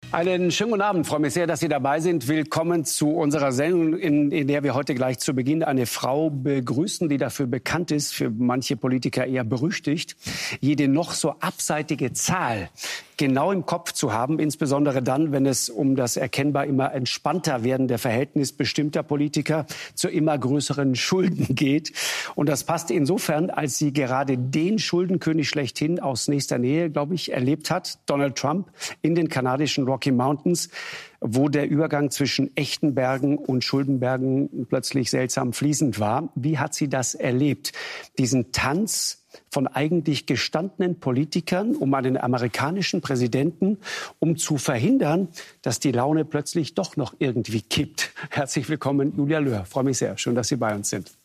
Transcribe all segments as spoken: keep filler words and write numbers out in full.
Einen schönen guten Abend. Ich freue mich sehr, dass Sie dabei sind. Willkommen zu unserer Sendung, in, in der wir heute gleich zu Beginn eine Frau begrüßen, die dafür bekannt ist, für manche Politiker eher berüchtigt, jede noch so abseitige Zahl genau im Kopf zu haben, insbesondere dann, wenn es um das erkennbar immer entspannter werdende Verhältnis bestimmter Politiker zu immer größeren Schulden geht. Und das passt insofern, als sie gerade den Schuldenkönig schlechthin aus nächster Nähe, glaube ich, erlebt hat, Donald Trump, in den kanadischen Rocky Mountains, wo der Übergang zwischen echten Bergen und Schuldenbergen plötzlich seltsam fließend war. Wie hat sie das erlebt? Diesen Tanz von eigentlich gestandenen Politikern um einen amerikanischen Präsidenten, um zu verhindern, dass die Laune plötzlich doch noch irgendwie kippt. Herzlich willkommen, Julia Löhr. Freue mich sehr. Schön, dass Sie bei uns sind.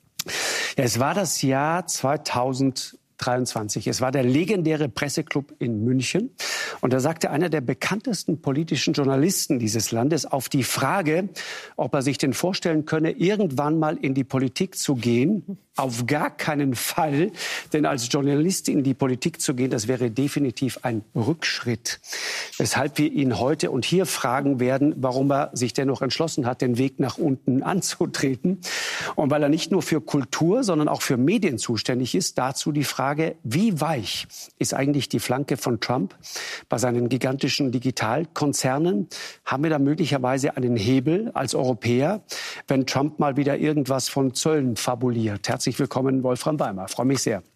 Ja, es war das Jahr zweitausenddreiundzwanzig. Es war der legendäre Presseclub in München. Und da sagte einer der bekanntesten politischen Journalisten dieses Landes auf die Frage, ob er sich denn vorstellen könne, irgendwann mal in die Politik zu gehen. Auf gar keinen Fall, denn als Journalist in die Politik zu gehen, das wäre definitiv ein Rückschritt. Weshalb wir ihn heute und hier fragen werden, warum er sich dennoch entschlossen hat, den Weg nach unten anzutreten. Und weil er nicht nur für Kultur, sondern auch für Medien zuständig ist, dazu die Frage, wie weich ist eigentlich die Flanke von Trump bei seinen gigantischen Digitalkonzernen? Haben wir da möglicherweise einen Hebel als Europäer, wenn Trump mal wieder irgendwas von Zöllen fabuliert? Herzlich willkommen, Wolfram Weimar. Freue mich sehr.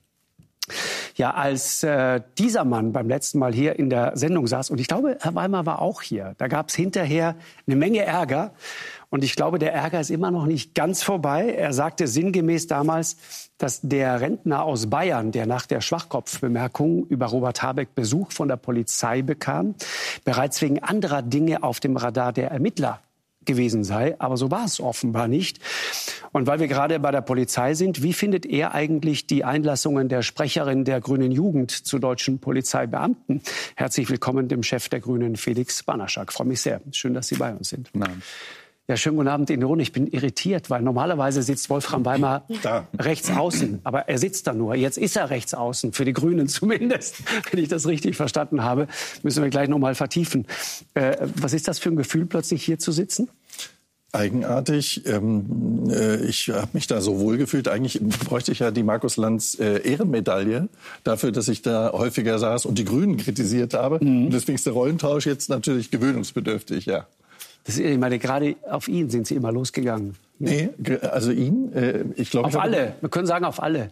Ja, als äh, dieser Mann beim letzten Mal hier in der Sendung saß, und ich glaube, Herr Weimar war auch hier, da gab es hinterher eine Menge Ärger. Und ich glaube, der Ärger ist immer noch nicht ganz vorbei. Er sagte sinngemäß damals, dass der Rentner aus Bayern, der nach der Schwachkopfbemerkung über Robert Habeck Besuch von der Polizei bekam, bereits wegen anderer Dinge auf dem Radar der Ermittler gewesen sei. Aber so war es offenbar nicht. Und weil wir gerade bei der Polizei sind, wie findet er eigentlich die Einlassungen der Sprecherin der Grünen Jugend zu deutschen Polizeibeamten? Herzlich willkommen dem Chef der Grünen, Felix Banaschak. Ich freue mich sehr. Schön, dass Sie bei uns sind. Nein. Ja, schönen guten Abend in die Runde. Ich bin irritiert, weil normalerweise sitzt Wolfram Weimar da rechts außen. Aber er sitzt da nur. Jetzt ist er rechts außen, für die Grünen zumindest. Wenn ich das richtig verstanden habe, müssen wir gleich noch mal vertiefen. Äh, was ist das für ein Gefühl, plötzlich hier zu sitzen? Eigenartig. Ähm, äh, ich habe mich da so wohl gefühlt. Eigentlich bräuchte ich ja die Markus Lanz äh, Ehrenmedaille dafür, dass ich da häufiger saß und die Grünen kritisiert habe. Mhm. Und deswegen ist der Rollentausch jetzt natürlich gewöhnungsbedürftig, ja. Das ist, ich meine, gerade auf ihn sind Sie immer losgegangen. Nee, also ihn, äh, ich glaube... Auf ich alle, wir können sagen auf alle.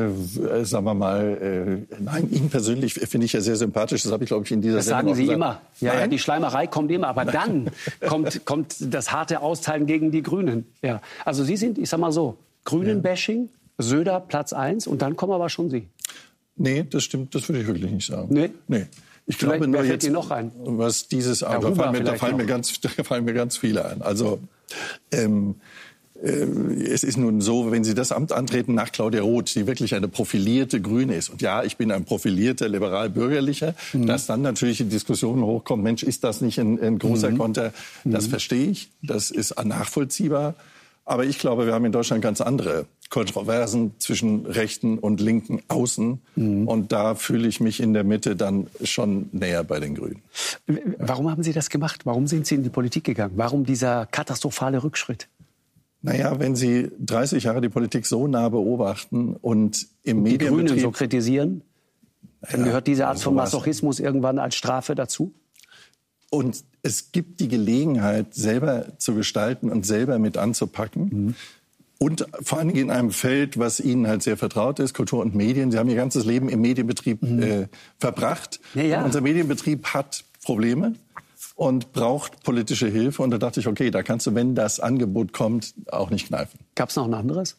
Äh, sagen wir mal, äh, nein, ihn persönlich finde ich ja sehr sympathisch. Das habe ich, glaube ich, in dieser das Sendung sagen Sie gesagt. immer. Ja, ja, die Schleimerei kommt immer. Aber dann kommt, kommt das harte Austeilen gegen die Grünen. Ja. Also Sie sind, ich sag mal so, Grünen-Bashing, Söder Platz eins und dann kommen aber schon Sie. Nee, das stimmt, das würde ich wirklich nicht sagen. Nee? Nee. Ich Vielleicht, glaube nur jetzt, noch ein? was dieses, ja, da, fallen mir, da, fallen mir ganz, da fallen mir ganz viele ein. Also ähm, äh, es ist nun so, wenn Sie das Amt antreten nach Claudia Roth, die wirklich eine profilierte Grüne ist, und ja, ich bin ein profilierter liberal-bürgerlicher, mhm. dass dann natürlich in Diskussionen hochkommt, Mensch, ist das nicht ein, ein großer mhm. Konter? Das mhm. verstehe ich, das ist nachvollziehbar. Aber ich glaube, wir haben in Deutschland ganz andere Kontroversen zwischen rechten und linken Außen. Mhm. Und da fühle ich mich in der Mitte dann schon näher bei den Grünen. Warum haben Sie das gemacht? Warum sind Sie in die Politik gegangen? Warum dieser katastrophale Rückschritt? Naja, wenn Sie dreißig Jahre die Politik so nah beobachten und im die Medienbetrieb... Die Grünen so kritisieren, dann ja, gehört diese Art von Masochismus irgendwann als Strafe dazu? Und es gibt die Gelegenheit, selber zu gestalten und selber mit anzupacken. Mhm. Und vor allen Dingen in einem Feld, was Ihnen halt sehr vertraut ist, Kultur und Medien. Sie haben Ihr ganzes Leben im Medienbetrieb mhm. äh, verbracht. Ja, ja. Unser Medienbetrieb hat Probleme und braucht politische Hilfe. Und da dachte ich, okay, da kannst du, wenn das Angebot kommt, auch nicht kneifen. Gab es noch ein anderes?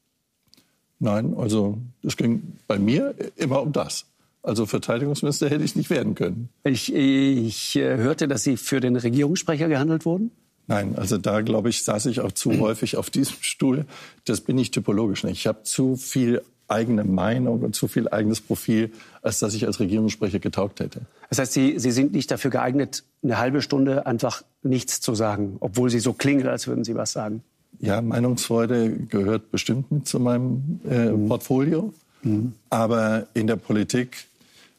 Nein, also es ging bei mir immer um das. Also Verteidigungsminister hätte ich nicht werden können. Ich, ich äh, hörte, dass Sie für den Regierungssprecher gehandelt wurden? Nein, also da, glaube ich, saß ich auch zu mhm. häufig auf diesem Stuhl. Das bin ich typologisch nicht. Ich habe zu viel eigene Meinung und zu viel eigenes Profil, als dass ich als Regierungssprecher getaugt hätte. Das heißt, Sie, Sie sind nicht dafür geeignet, eine halbe Stunde einfach nichts zu sagen, obwohl Sie so klingen, als würden Sie was sagen? Ja, Meinungsfreude gehört bestimmt mit zu meinem äh, mhm. Portfolio. Mhm. Aber in der Politik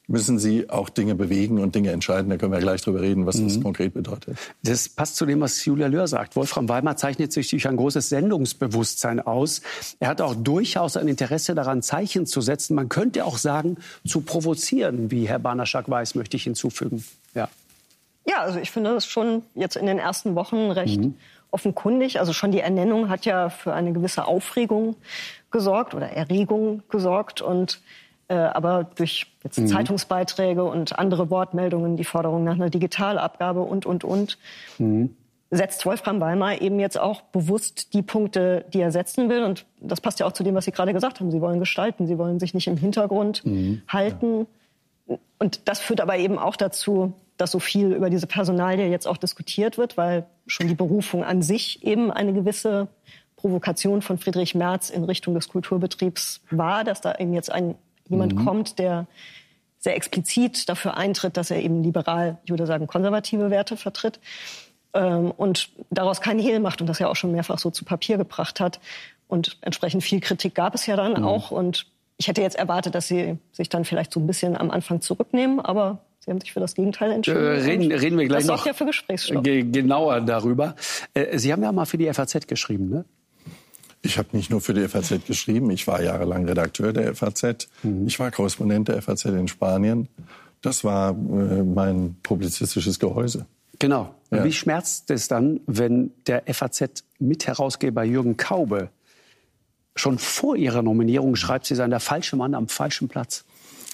müssen Sie auch Dinge bewegen und Dinge entscheiden. Da können wir gleich drüber reden, was das mhm. konkret bedeutet. Das passt zu dem, was Julia Löhr sagt. Wolfram Weimar zeichnet sich durch ein großes Sendungsbewusstsein aus. Er hat auch durchaus ein Interesse daran, Zeichen zu setzen. Man könnte auch sagen, zu provozieren, wie Herr Banaschak-Weiß, möchte ich hinzufügen. Ja. Ja, also ich finde das schon jetzt in den ersten Wochen recht mhm. offenkundig. Also schon die Ernennung hat ja für eine gewisse Aufregung gesorgt oder Erregung gesorgt. Und äh, aber durch jetzt mhm. Zeitungsbeiträge und andere Wortmeldungen, die Forderung nach einer Digitalabgabe und, und, und, mhm. setzt Wolfram Weimar eben jetzt auch bewusst die Punkte, die er setzen will. Und das passt ja auch zu dem, was Sie gerade gesagt haben. Sie wollen gestalten, Sie wollen sich nicht im Hintergrund mhm. halten. Ja. Und das führt aber eben auch dazu, dass so viel über diese Personalie jetzt auch diskutiert wird, weil schon die Berufung an sich eben eine gewisse Provokation von Friedrich Merz in Richtung des Kulturbetriebs war, dass da eben jetzt ein, jemand mhm. kommt, der sehr explizit dafür eintritt, dass er eben liberal, ich würde sagen, konservative Werte vertritt ähm, und daraus keinen Hehl macht und das ja auch schon mehrfach so zu Papier gebracht hat. Und entsprechend viel Kritik gab es ja dann mhm. auch. Und ich hätte jetzt erwartet, dass sie sich dann vielleicht so ein bisschen am Anfang zurücknehmen, aber Sie haben sich für das Gegenteil entschieden. Äh, reden, reden wir gleich das noch ja für Gesprächsstoff. Ge- genauer darüber. Äh, Sie haben ja mal für die F A Z geschrieben, ne? Ich habe nicht nur für die F A Z geschrieben. Ich war jahrelang Redakteur der F A Z. Mhm. Ich war Korrespondent der F A Z in Spanien. Das war äh, mein publizistisches Gehäuse. Genau. Ja. Wie schmerzt es dann, wenn der F A Z-Mitherausgeber Jürgen Kaube schon vor ihrer Nominierung schreibt, Sie seien der falsche Mann am falschen Platz?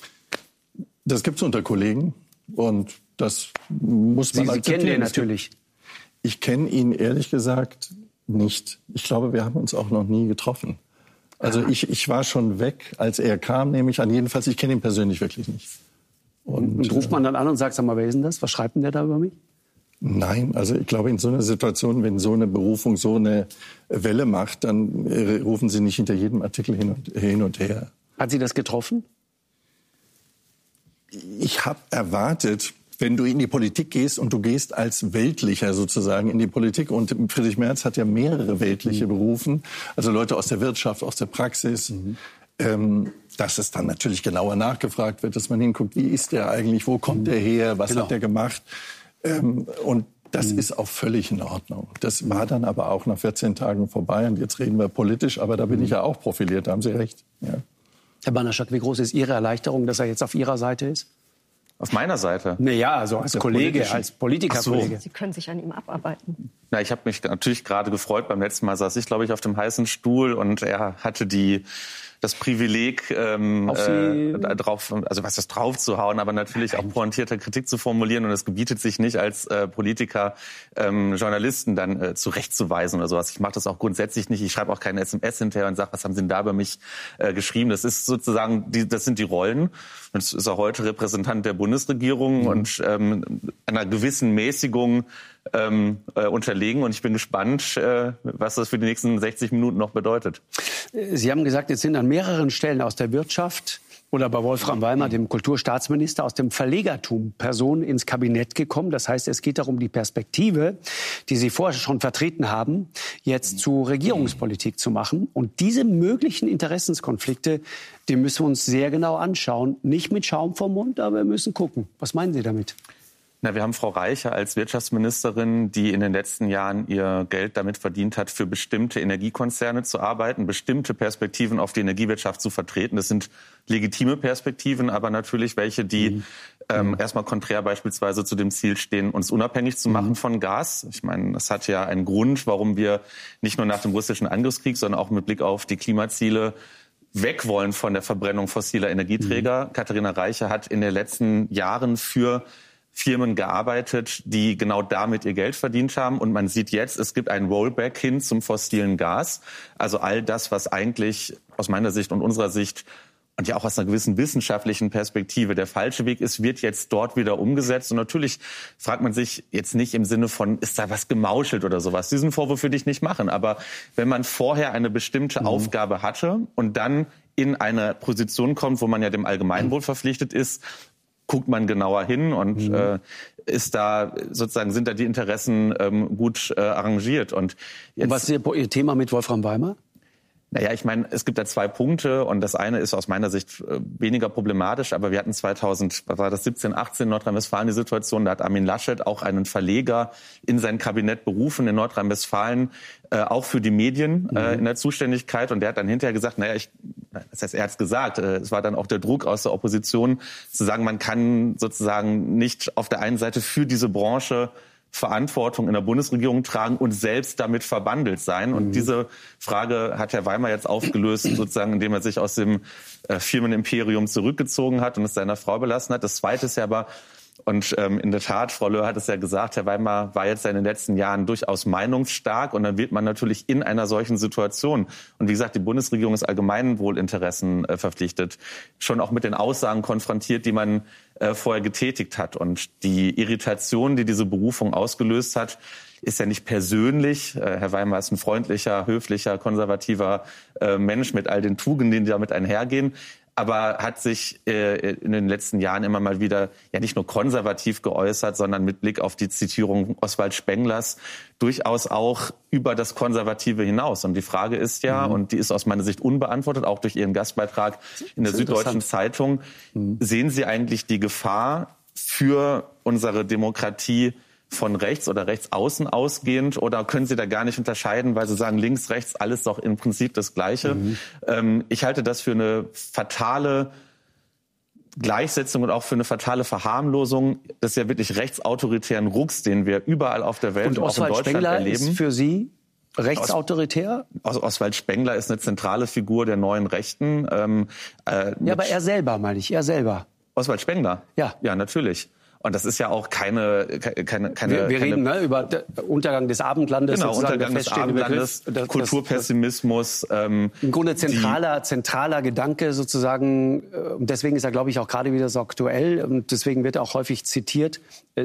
Das gibt's unter Kollegen und das muss man Sie, Sie kennen den natürlich. Ich kenne ihn ehrlich gesagt nicht. Ich glaube, wir haben uns auch noch nie getroffen. Also ich, ich war schon weg, als er kam, nehme ich an. Jedenfalls, ich kenne ihn persönlich wirklich nicht. Und, und ruft man dann an und sagt, sag mal, wer ist denn das? Was schreibt denn der da über mich? Nein, also ich glaube, in so einer Situation, wenn so eine Berufung so eine Welle macht, dann rufen Sie nicht hinter jedem Artikel hin und, hin und her. Hat Sie das getroffen? Ich habe erwartet, wenn du in die Politik gehst und du gehst als Weltlicher sozusagen in die Politik und Friedrich Merz hat ja mehrere Weltliche mhm. berufen, also Leute aus der Wirtschaft, aus der Praxis, mhm. ähm, dass es dann natürlich genauer nachgefragt wird, dass man hinguckt, wie ist der eigentlich, wo kommt der her, was genau. hat der gemacht ähm, und das mhm. ist auch völlig in Ordnung. Das war dann aber auch nach vierzehn Tagen vorbei und jetzt reden wir politisch, aber da bin mhm. ich ja auch profiliert, da haben Sie recht. Ja. Herr Banaschak, wie groß ist Ihre Erleichterung, dass er jetzt auf Ihrer Seite ist? Auf meiner Seite? Naja, also als Kollege, als Politikerkollege. So. Sie können sich an ihm abarbeiten. Na, ich habe mich natürlich gerade gefreut. Beim letzten Mal saß ich, glaube ich, auf dem heißen Stuhl und er hatte die das Privileg, ähm, äh, drauf, also was das drauf zu hauen, aber natürlich auch pointierte Kritik zu formulieren. Und es gebietet sich nicht als äh, Politiker ähm, Journalisten dann äh, zurechtzuweisen oder sowas. Ich mache das auch grundsätzlich nicht. Ich schreibe auch keine S M S hinterher und sage, was haben Sie denn da über mich äh, geschrieben? Das ist sozusagen, die, das sind die Rollen. Und ist er heute Repräsentant der Bundesregierung mhm. und ähm, einer gewissen Mäßigung ähm, äh, unterlegen. Und ich bin gespannt, äh, was das für die nächsten sechzig Minuten noch bedeutet. Sie haben gesagt, jetzt sind an mehreren Stellen aus der Wirtschaft oder bei Wolfram Weimar, dem Kulturstaatsminister, aus dem Verlegertum Personen ins Kabinett gekommen. Das heißt, es geht darum, die Perspektive, die Sie vorher schon vertreten haben, jetzt zu Regierungspolitik zu machen. Und diese möglichen Interessenskonflikte, die müssen wir uns sehr genau anschauen. Nicht mit Schaum vom Mund, aber wir müssen gucken. Was meinen Sie damit? Na, wir haben Frau Reiche als Wirtschaftsministerin, die in den letzten Jahren ihr Geld damit verdient hat, für bestimmte Energiekonzerne zu arbeiten, bestimmte Perspektiven auf die Energiewirtschaft zu vertreten. Das sind legitime Perspektiven, aber natürlich welche, die mhm. ähm, erstmal konträr beispielsweise zu dem Ziel stehen, uns unabhängig zu machen mhm. von Gas. Ich meine, das hat ja einen Grund, warum wir nicht nur nach dem russischen Angriffskrieg, sondern auch mit Blick auf die Klimaziele weg wollen von der Verbrennung fossiler Energieträger. Mhm. Katharina Reiche hat in den letzten Jahren für Firmen gearbeitet, die genau damit ihr Geld verdient haben. Und man sieht jetzt, es gibt ein Rollback hin zum fossilen Gas. Also all das, was eigentlich aus meiner Sicht und unserer Sicht und ja auch aus einer gewissen wissenschaftlichen Perspektive der falsche Weg ist, wird jetzt dort wieder umgesetzt. Und natürlich fragt man sich jetzt nicht im Sinne von, ist da was gemauschelt oder sowas. Diesen Vorwurf würde ich nicht machen. Aber wenn man vorher eine bestimmte mhm. Aufgabe hatte und dann in eine Position kommt, wo man ja dem Allgemeinwohl verpflichtet ist, guckt man genauer hin und mhm. äh, ist da sozusagen sind da die Interessen ähm, gut äh, arrangiert. Und, jetzt, und was ist Ihr Thema mit Wolfram Weimar? Naja, ich meine, es gibt da zwei Punkte und das eine ist aus meiner Sicht weniger problematisch, aber wir hatten zweitausend, was war das, siebzehn, achtzehn in Nordrhein-Westfalen die Situation, da hat Armin Laschet auch einen Verleger in sein Kabinett berufen in Nordrhein-Westfalen, äh, auch für die Medien mhm. äh, in der Zuständigkeit, und der hat dann hinterher gesagt, naja, ich, das heißt, er hat es gesagt, äh, es war dann auch der Druck aus der Opposition zu sagen, man kann sozusagen nicht auf der einen Seite für diese Branche Verantwortung in der Bundesregierung tragen und selbst damit verbandelt sein. Und mhm. diese Frage hat Herr Weimar jetzt aufgelöst, sozusagen, indem er sich aus dem äh, Firmenimperium zurückgezogen hat und es seiner Frau belassen hat. Das Zweite ist ja aber, und ähm, in der Tat, Frau Löhr hat es ja gesagt, Herr Weimar war jetzt in den letzten Jahren durchaus meinungsstark, und dann wird man natürlich in einer solchen Situation, und wie gesagt, die Bundesregierung ist Allgemeinwohlinteressen äh, verpflichtet, schon auch mit den Aussagen konfrontiert, die man äh, vorher getätigt hat. Und die Irritation, die diese Berufung ausgelöst hat, ist ja nicht persönlich. Äh, Herr Weimar ist ein freundlicher, höflicher, konservativer äh, Mensch mit all den Tugenden, die damit einhergehen, aber hat sich äh, in den letzten Jahren immer mal wieder ja nicht nur konservativ geäußert, sondern mit Blick auf die Zitierung Oswald Spenglers durchaus auch über das Konservative hinaus. Und die Frage ist ja, mhm. und die ist aus meiner Sicht unbeantwortet, auch durch Ihren Gastbeitrag in der Süddeutschen Zeitung, mhm. sehen Sie eigentlich die Gefahr für unsere Demokratie von rechts oder rechts außen ausgehend, oder können Sie da gar nicht unterscheiden, weil Sie sagen, links, rechts, alles doch im Prinzip das Gleiche? Mhm. Ähm, ich halte das für eine fatale Gleichsetzung und auch für eine fatale Verharmlosung des ja wirklich rechtsautoritären Rucks, den wir überall auf der Welt und, und auch in Deutschland Spengler erleben. Ist für Sie rechtsautoritär? Os- Oswald Spengler ist eine zentrale Figur der neuen Rechten. Ähm, äh, ja, aber er selber, meine ich, er selber. Oswald Spengler? Ja. Ja, natürlich. Und das ist ja auch keine... keine, keine wir wir keine, reden ne, über den Untergang des Abendlandes. Genau, Untergang des Abendlandes, Begriff, das, Kulturpessimismus. Das, ähm, Im Grunde zentraler, zentraler Gedanke sozusagen. Und deswegen ist er, glaube ich, auch gerade wieder so aktuell. Und deswegen wird er auch häufig zitiert.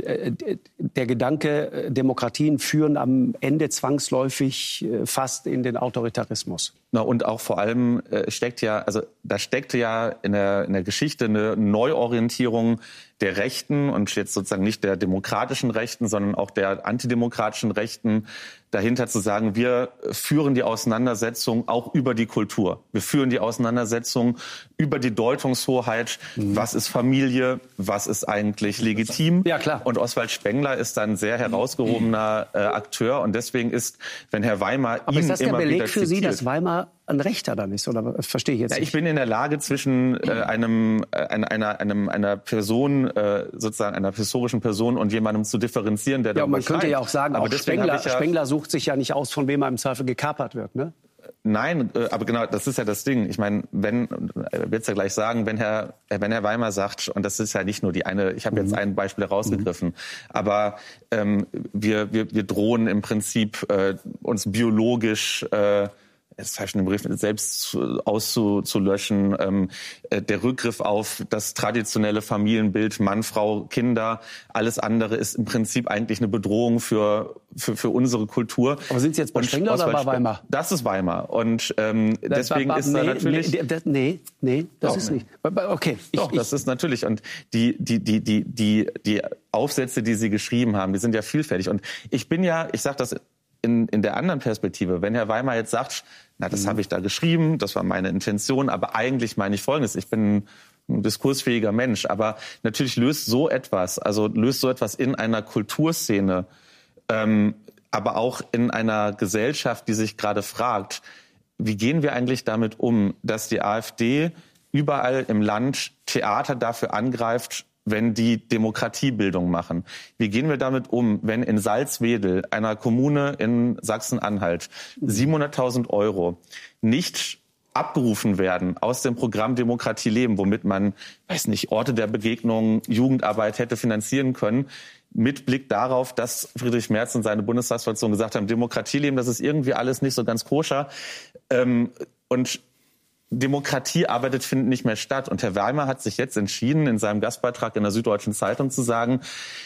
Der Gedanke, Demokratien führen am Ende zwangsläufig fast in den Autoritarismus. Na, und auch vor allem steckt ja, also da steckte ja in der, in der Geschichte eine Neuorientierung der Rechten und jetzt sozusagen nicht der demokratischen Rechten, sondern auch der antidemokratischen Rechten dahinter, zu sagen, wir führen die Auseinandersetzung auch über die Kultur. Wir führen die Auseinandersetzung über die Deutungshoheit. Mhm. Was ist Familie? Was ist eigentlich legitim? Ja, klar. Und Oswald Spengler ist ein sehr herausgehobener äh, Akteur. Und deswegen ist, wenn Herr Weimar Aber ihn ist das der immer Beleg wieder für zitiert, Sie, dass Weimar ein Rechter dann ist? Oder was verstehe ich jetzt ja, nicht? ich bin in der Lage, zwischen äh, einem, äh, einer, einem, einer Person, äh, sozusagen einer historischen Person und jemandem zu differenzieren, der ja, und man schreibt. könnte ja auch sagen, aber auch Spengler, ja, Spengler sucht sich ja nicht aus, von wem er im Zweifel gekapert wird, ne? Nein, äh, aber genau, das ist ja das Ding. Ich meine, wenn, er wird es ja gleich sagen, wenn Herr, wenn Herr Weimar sagt, und das ist ja nicht nur die eine, ich habe jetzt Mhm. ein Beispiel herausgegriffen, mhm. aber ähm, wir, wir, wir drohen im Prinzip äh, uns biologisch äh, das heißt, den Brief selbst auszulöschen, ähm, äh, der Rückgriff auf das traditionelle Familienbild, Mann, Frau, Kinder, alles andere ist im Prinzip eigentlich eine Bedrohung für für, für unsere Kultur. Aber sind Sie jetzt bei Spengler oder bei Weimar? Das ist Weimar. Und ähm, deswegen ba, ba, ist nee, da natürlich... Nee, das, nee, nee, das Doch, ist nicht. Okay. Ich, Doch, das ist natürlich. Und die, die, die, die, die, die Aufsätze, die Sie geschrieben haben, die sind ja vielfältig. Und ich bin ja, ich sage das in, in der anderen Perspektive, wenn Herr Weimar jetzt sagt, na, das mhm. habe ich da geschrieben, das war meine Intention, aber eigentlich meine ich Folgendes, ich bin ein diskursfähiger Mensch, aber natürlich löst so etwas, also löst so etwas in einer Kulturszene, ähm, aber auch in einer Gesellschaft, die sich gerade fragt, wie gehen wir eigentlich damit um, dass die AfD überall im Land Theater dafür angreift, wenn die Demokratiebildung machen? Wie gehen wir damit um, wenn in Salzwedel, einer Kommune in Sachsen-Anhalt, siebenhunderttausend Euro nicht abgerufen werden aus dem Programm Demokratie leben, womit man, weiß nicht, Orte der Begegnung, Jugendarbeit hätte finanzieren können, mit Blick darauf, dass Friedrich Merz und seine Bundestagsfraktion gesagt haben, Demokratie leben, das ist irgendwie alles nicht so ganz koscher. Ähm, und Demokratiearbeit findet nicht mehr statt. Und Herr Weimar hat sich jetzt entschieden, in seinem Gastbeitrag in der Süddeutschen Zeitung zu sagen,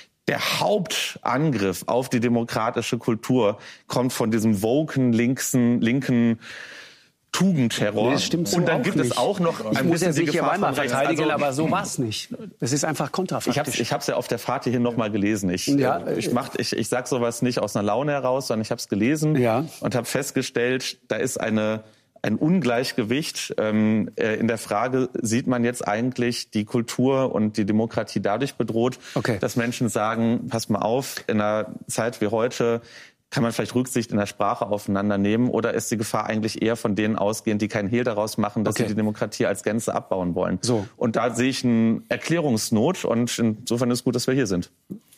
der Hauptangriff auf die demokratische Kultur kommt von diesem woken, linksen, linken Tugendterror. Nee, das stimmt so und dann auch gibt nicht. es auch noch ich ein muss bisschen ja die sicher Gefahr Weimar von rechts. verteidigen, Also, aber so war es nicht. Das ist einfach kontrafaktisch. Ich habe es ich hab's ja auf der Fahrt hierhin noch mal gelesen. Ich, ja, äh, ich, mach, ich, ich sag sowas nicht aus einer Laune heraus, sondern ich habe es gelesen ja. und habe festgestellt, da ist eine ein Ungleichgewicht. Ähm, äh, in der Frage, sieht man jetzt eigentlich die Kultur und die Demokratie dadurch bedroht, okay. dass Menschen sagen, pass mal auf, in einer Zeit wie heute kann man vielleicht Rücksicht in der Sprache aufeinander nehmen, oder ist die Gefahr eigentlich eher von denen ausgehend, die keinen Hehl daraus machen, dass okay. sie die Demokratie als Gänze abbauen wollen? So. Und da sehe ich eine Erklärungsnot, und insofern ist es gut, dass wir hier sind.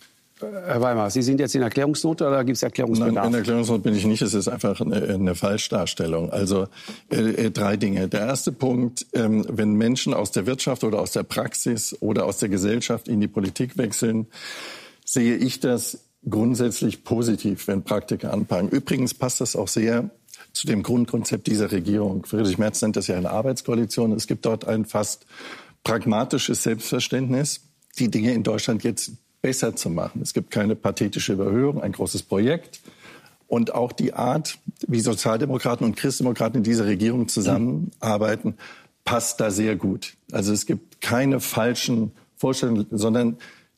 Herr Weimar, Sie sind jetzt in Erklärungsnot oder gibt es Erklärungsbedarf? Nein, in Erklärungsnot bin ich nicht. Es ist einfach eine, eine Falschdarstellung. Also äh, drei Dinge. Der erste Punkt, ähm, wenn Menschen aus der Wirtschaft oder aus der Praxis oder aus der Gesellschaft in die Politik wechseln, sehe ich das grundsätzlich positiv, wenn Praktiker anpacken. Übrigens passt das auch sehr zu dem Grundkonzept dieser Regierung. Friedrich Merz nennt das ja eine Arbeitskoalition. Es gibt dort ein fast pragmatisches Selbstverständnis, die Dinge in Deutschland jetzt besser zu machen. Es gibt keine pathetische Überhöhung, ein großes Projekt. Und auch die Art, wie Sozialdemokraten und Christdemokraten in dieser Regierung zusammenarbeiten, passt da sehr gut. Also es gibt keine falschen Vorstellungen, sondern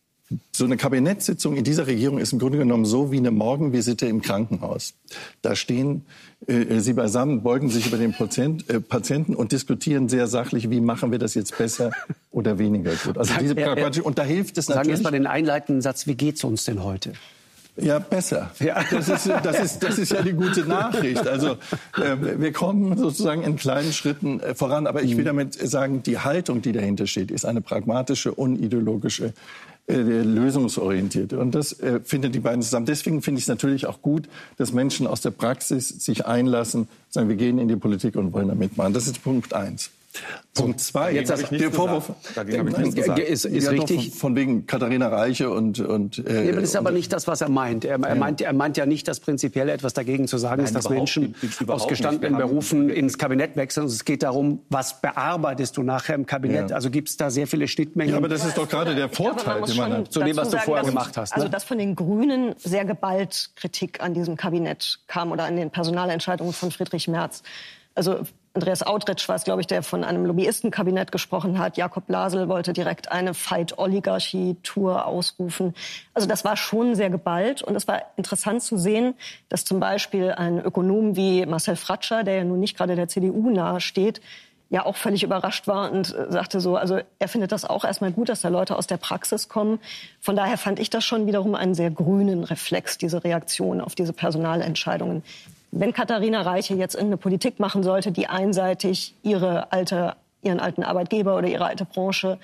so eine Kabinettssitzung in dieser Regierung ist im Grunde genommen so wie eine Morgenvisite im Krankenhaus. Da stehen äh, sie beisammen, beugen sich über den Patient, äh, Patienten und diskutieren sehr sachlich, wie machen wir das jetzt besser oder weniger gut. Also diese pragmatische, und da hilft es natürlich. Sagen jetzt mal den einleitenden Satz, wie geht's uns denn heute? Ja, besser. Ja. Das ist, das ist, das ist ja die gute Nachricht. Also äh, wir kommen sozusagen in kleinen Schritten äh, voran. Aber ich will damit sagen, die Haltung, die dahinter steht, ist eine pragmatische, unideologische, äh, lösungsorientierte. Und das äh, findet die beiden zusammen. Deswegen finde ich es natürlich auch gut, dass Menschen aus der Praxis sich einlassen, sagen, wir gehen in die Politik und wollen da mitmachen. Das ist Punkt eins. Punkt zwei, jetzt jetzt der Vorwurf ist, ist ja, richtig. Von, von wegen Katharina Reiche und und. Äh, nee, aber das ist aber nicht das, was er meint. Er, er ja. meint. er meint ja nicht, dass prinzipiell etwas dagegen zu sagen Nein, ist, dass Menschen aus gestandenen Berufen ins Kabinett wechseln. Es geht darum, was bearbeitest du nachher im Kabinett? Ja. Also gibt es da sehr viele Schnittmengen. Ja, aber das ist doch gerade der Vorteil, den man hat. Zu dem, was du vorher gemacht hast. Also dass von den Grünen sehr geballt Kritik an diesem Kabinett kam oder an den Personalentscheidungen von Friedrich Merz. Also Andreas Outretsch war es, glaube ich, der von einem Lobbyistenkabinett gesprochen hat. Jakob Blasel wollte direkt eine Fight-Oligarchie-Tour ausrufen. Also das war schon sehr geballt. Und es war interessant zu sehen, dass zum Beispiel ein Ökonom wie Marcel Fratscher, der ja nun nicht gerade der C D U nahe steht, ja auch völlig überrascht war und sagte so, also er findet das auch erstmal gut, dass da Leute aus der Praxis kommen. Von daher fand ich das schon wiederum einen sehr grünen Reflex, diese Reaktion auf diese Personalentscheidungen. Wenn Katharina Reiche jetzt irgendeine Politik machen sollte, die einseitig ihre alte, ihren alten Arbeitgeber oder ihre alte Branche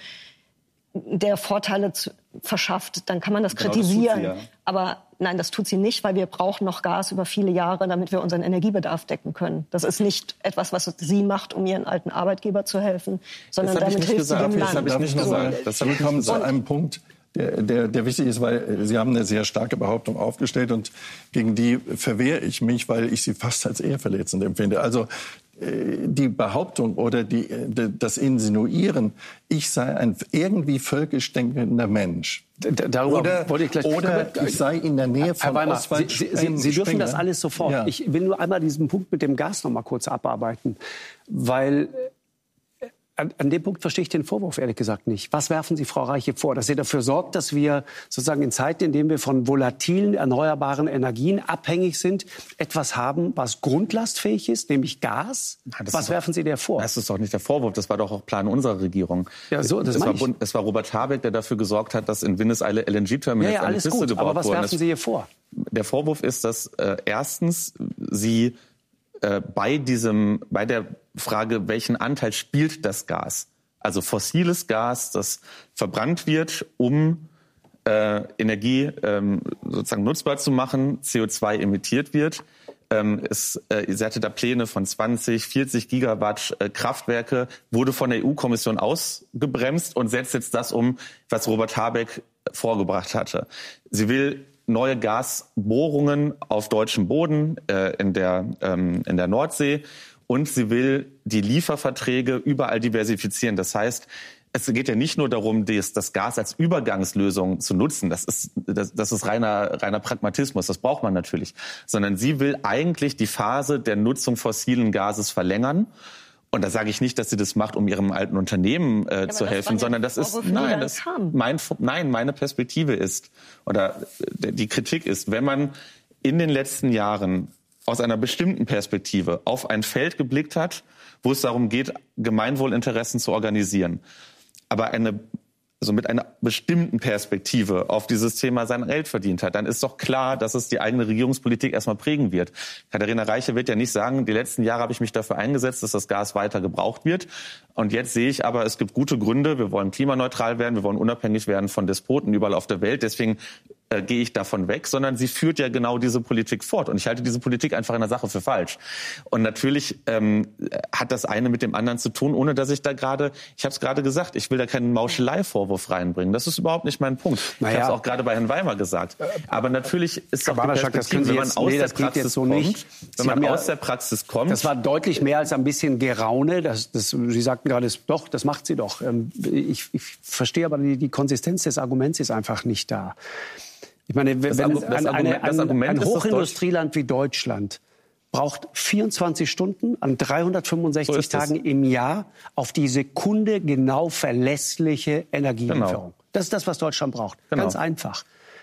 der Vorteile zu, verschafft, dann kann man das genau, kritisieren. Das tut sie, ja. Aber nein, das tut sie nicht, weil wir brauchen noch Gas über viele Jahre, damit wir unseren Energiebedarf decken können. Das ist nicht etwas, was sie macht, um ihren alten Arbeitgeber zu helfen, sondern damit hilft sie dem Land. Das habe ich nicht gesagt. Das habe ich kommen zu einem Punkt, Der, der, der wichtig ist, weil Sie haben eine sehr starke Behauptung aufgestellt und gegen die verwehre ich mich, weil ich sie fast als eheverletzend empfinde. Also die Behauptung oder die, das Insinuieren, ich sei ein irgendwie völkisch denkender Mensch. Darüber oder, wollte ich gleich oder ich sei in der Nähe von Weimar, Oswald Sie, Sie, Sie dürfen Spengler. Das alles sofort. Ja. Ich will nur einmal diesen Punkt mit dem Gas noch mal kurz abarbeiten, weil An, an dem Punkt verstehe ich den Vorwurf ehrlich gesagt nicht. Was werfen Sie Frau Reiche vor? Dass sie dafür sorgt, dass wir sozusagen in Zeiten, in denen wir von volatilen, erneuerbaren Energien abhängig sind, etwas haben, was grundlastfähig ist, nämlich Gas? Nein, was doch, werfen Sie der vor? Das ist doch nicht der Vorwurf. Das war doch auch Plan unserer Regierung. Ja, so, das es, war, ich. es war Robert Habeck, der dafür gesorgt hat, dass in Windeseile L N G-Terminals ja, ja, an die Küste gut, gebaut wurden. Aber was werfen das, Sie ihr vor? Der Vorwurf ist, dass äh, erstens Sie äh, bei diesem, bei der Frage, welchen Anteil spielt das Gas? Also fossiles Gas, das verbrannt wird, um äh, Energie ähm, sozusagen nutzbar zu machen, C O zwei emittiert wird. Ähm, es, äh, sie hatte da Pläne von zwanzig, vierzig Gigawatt äh, Kraftwerke, wurde von der E U-Kommission ausgebremst und setzt jetzt das um, was Robert Habeck vorgebracht hatte. Sie will neue Gasbohrungen auf deutschem Boden äh, in der, ähm, in der Nordsee. Und sie will die Lieferverträge überall diversifizieren. Das heißt, es geht ja nicht nur darum, das, das Gas als Übergangslösung zu nutzen. Das ist, das, das ist reiner, reiner Pragmatismus. Das braucht man natürlich. Sondern sie will eigentlich die Phase der Nutzung fossilen Gases verlängern. Und da sage ich nicht, dass sie das macht, um ihrem alten Unternehmen äh, ja, zu helfen, ja sondern das ist nein, das, mein, nein, meine Perspektive ist oder die Kritik ist, wenn man in den letzten Jahren aus einer bestimmten Perspektive auf ein Feld geblickt hat, wo es darum geht, Gemeinwohlinteressen zu organisieren, aber eine also mit einer bestimmten Perspektive auf dieses Thema sein Geld verdient hat, dann ist doch klar, dass es die eigene Regierungspolitik erstmal prägen wird. Katharina Reiche wird ja nicht sagen, die letzten Jahre habe ich mich dafür eingesetzt, dass das Gas weiter gebraucht wird. Und jetzt sehe ich aber, es gibt gute Gründe. Wir wollen klimaneutral werden, wir wollen unabhängig werden von Despoten überall auf der Welt. Deswegen äh, gehe ich davon weg, sondern sie führt ja genau diese Politik fort. Und ich halte diese Politik einfach in der Sache für falsch. Und natürlich ähm, hat das eine mit dem anderen zu tun, ohne dass ich da gerade, ich habe es gerade gesagt, ich will da keinen Mauschelei-Vorwurf reinbringen. Das ist überhaupt nicht mein Punkt. Naja. Ich habe es auch gerade bei Herrn Weimar gesagt. Aber natürlich ist doch die Perspektive, wenn man aus der Praxis kommt, wenn man aus der Praxis kommt. Das war deutlich mehr als ein bisschen Geraune. Das, das, Sie sagten gerade, doch, das macht sie doch. Ich, ich verstehe aber, die, die Konsistenz des Arguments ist einfach nicht da. Ich meine, wenn das Argument, ein, eine, ein, Argument ein Hochindustrieland wie Deutschland braucht vierundzwanzig Stunden an dreihundertfünfundsechzig so Tagen im Jahr auf die Sekunde genau verlässliche Energielieferung. Genau. Das ist das, was Deutschland braucht. Genau. Ganz einfach.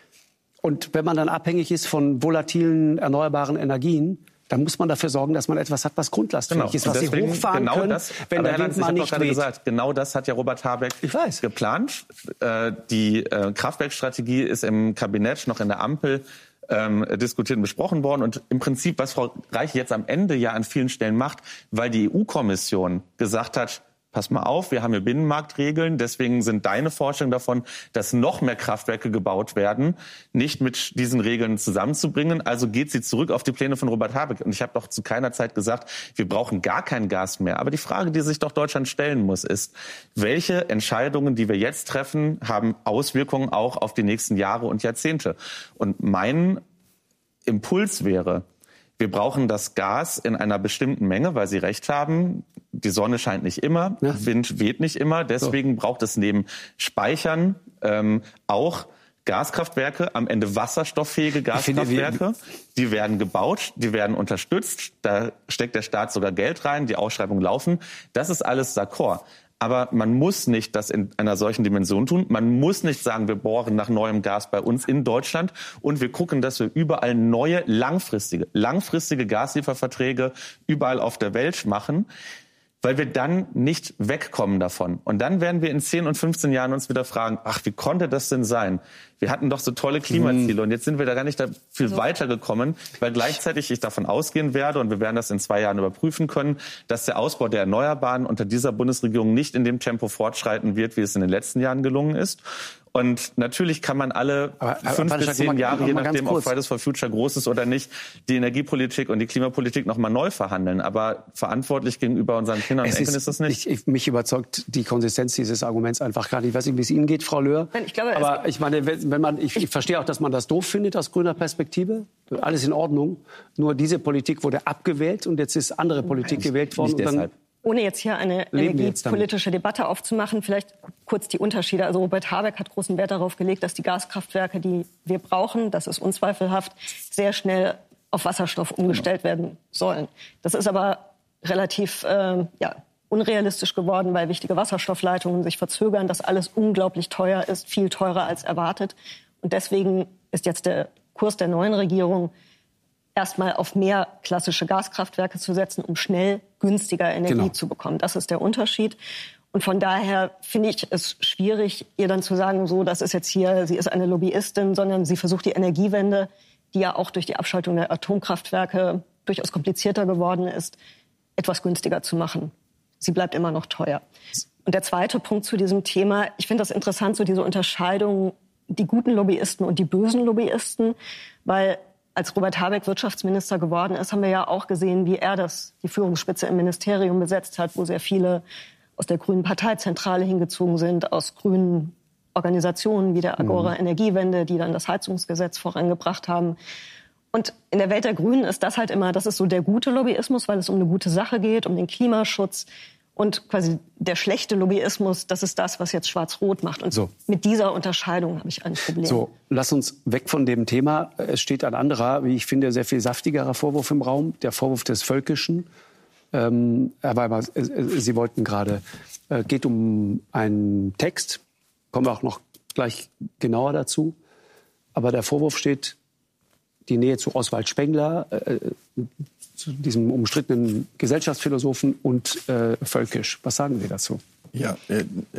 Und wenn man dann abhängig ist von volatilen, erneuerbaren Energien, dann muss man dafür sorgen, dass man etwas hat, was grundlastfähig genau. ist, was sie hochfahren genau können, das, wenn der Wind mal nicht weht. Gesagt, genau das hat ja Robert Habeck geplant. Äh, die äh, Kraftwerkstrategie ist im Kabinett noch in der Ampel ähm, diskutiert und besprochen worden. Und im Prinzip, was Frau Reiche jetzt am Ende ja an vielen Stellen macht, weil die E U-Kommission gesagt hat, pass mal auf, wir haben hier Binnenmarktregeln, deswegen sind deine Vorstellungen davon, dass noch mehr Kraftwerke gebaut werden, nicht mit diesen Regeln zusammenzubringen. Also geht sie zurück auf die Pläne von Robert Habeck. Und ich habe doch zu keiner Zeit gesagt, wir brauchen gar kein Gas mehr. Aber die Frage, die sich doch Deutschland stellen muss, ist, welche Entscheidungen, die wir jetzt treffen, haben Auswirkungen auch auf die nächsten Jahre und Jahrzehnte? Und mein Impuls wäre, wir brauchen das Gas in einer bestimmten Menge, weil Sie recht haben. Die Sonne scheint nicht immer, ja. Wind weht nicht immer. Deswegen so. braucht es neben Speichern ähm, auch Gaskraftwerke, am Ende wasserstofffähige Gaskraftwerke. Finde, die werden gebaut, die werden unterstützt. Da steckt der Staat sogar Geld rein, die Ausschreibungen laufen. Das ist alles d'accord. Aber man muss nicht das in einer solchen Dimension tun. Man muss nicht sagen, wir bohren nach neuem Gas bei uns in Deutschland und wir gucken, dass wir überall neue, langfristige, langfristige Gaslieferverträge überall auf der Welt machen, weil wir dann nicht wegkommen davon. Und dann werden wir in zehn und fünfzehn Jahren uns wieder fragen, ach, wie konnte das denn sein? Wir hatten doch so tolle Klimaziele und jetzt sind wir da gar nicht da viel so. weitergekommen, weil gleichzeitig ich davon ausgehen werde, und wir werden das in zwei Jahren überprüfen können, dass der Ausbau der Erneuerbaren unter dieser Bundesregierung nicht in dem Tempo fortschreiten wird, wie es in den letzten Jahren gelungen ist. Und natürlich kann man alle aber, aber, fünf bis zehn Jahre, je nachdem, ob Fridays for Future groß ist oder nicht, die Energiepolitik und die Klimapolitik noch mal neu verhandeln. Aber verantwortlich gegenüber unseren Kindern und Enkeln ist, ist das nicht. Ich, ich, mich überzeugt die Konsistenz dieses Arguments einfach gar nicht. Ich weiß nicht, wie es Ihnen geht, Frau Löhr. Ich glaube, aber ich meine, wenn man, ich, ich verstehe auch, dass man das doof findet aus grüner Perspektive. Alles in Ordnung. Nur diese Politik wurde abgewählt und jetzt ist andere Politik nicht, gewählt worden. Nicht deshalb. Ohne jetzt hier eine energiepolitische Debatte aufzumachen, vielleicht kurz die Unterschiede. Also Robert Habeck hat großen Wert darauf gelegt, dass die Gaskraftwerke, die wir brauchen, das ist unzweifelhaft, sehr schnell auf Wasserstoff umgestellt werden sollen. Das ist aber relativ äh, ja, unrealistisch geworden, weil wichtige Wasserstoffleitungen sich verzögern, dass alles unglaublich teuer ist, viel teurer als erwartet. Und deswegen ist jetzt der Kurs der neuen Regierung, erstmal auf mehr klassische Gaskraftwerke zu setzen, um schnell günstiger Energie genau. zu bekommen. Das ist der Unterschied. Und von daher finde ich es schwierig, ihr dann zu sagen, so, das ist jetzt hier, sie ist eine Lobbyistin, sondern sie versucht die Energiewende, die ja auch durch die Abschaltung der Atomkraftwerke durchaus komplizierter geworden ist, etwas günstiger zu machen. Sie bleibt immer noch teuer. Und der zweite Punkt zu diesem Thema, ich finde das interessant, so diese Unterscheidung, die guten Lobbyisten und die bösen Lobbyisten, weil als Robert Habeck Wirtschaftsminister geworden ist, haben wir ja auch gesehen, wie er das, die Führungsspitze im Ministerium besetzt hat, wo sehr viele aus der grünen Parteizentrale hingezogen sind, aus grünen Organisationen wie der Agora mhm. Energiewende, die dann das Heizungsgesetz vorangebracht haben. Und in der Welt der Grünen ist das halt immer, das ist so der gute Lobbyismus, weil es um eine gute Sache geht, um den Klimaschutz. Und quasi der schlechte Lobbyismus, das ist das, was jetzt Schwarz-Rot macht. Und so. Mit dieser Unterscheidung habe ich ein Problem. So, lass uns weg von dem Thema. Es steht ein anderer, wie ich finde, sehr viel saftigerer Vorwurf im Raum. Der Vorwurf des Völkischen. Ähm, Herr Weimar, äh, Sie wollten gerade, äh, geht um einen Text. Kommen wir auch noch gleich genauer dazu. Aber der Vorwurf steht die Nähe zu Oswald Spengler, äh, zu diesem umstrittenen Gesellschaftsphilosophen und äh, Völkisch. Was sagen Sie dazu? Ja, äh,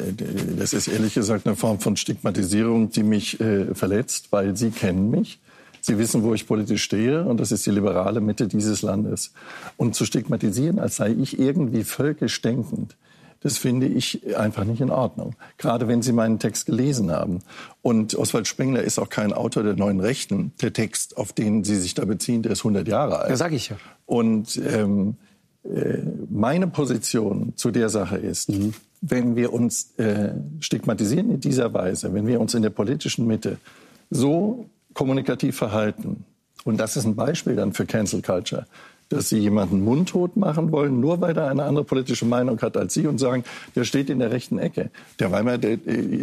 das ist ehrlich gesagt eine Form von Stigmatisierung, die mich äh, verletzt, weil Sie kennen mich. Sie wissen, wo ich politisch stehe, und das ist die liberale Mitte dieses Landes. Und zu stigmatisieren, als sei ich irgendwie völkisch denkend, das finde ich einfach nicht in Ordnung. Gerade wenn Sie meinen Text gelesen haben. Und Oswald Spengler ist auch kein Autor der Neuen Rechten. Der Text, auf den Sie sich da beziehen, der ist hundert Jahre alt. Das sage ich ja. Und ähm, äh, meine Position zu der Sache ist, mhm. wenn wir uns äh, stigmatisieren in dieser Weise, wenn wir uns in der politischen Mitte so kommunikativ verhalten, und das ist ein Beispiel dann für Cancel Culture, dass Sie jemanden mundtot machen wollen, nur weil er eine andere politische Meinung hat als Sie, und sagen, der steht in der rechten Ecke. Der Weimar, der,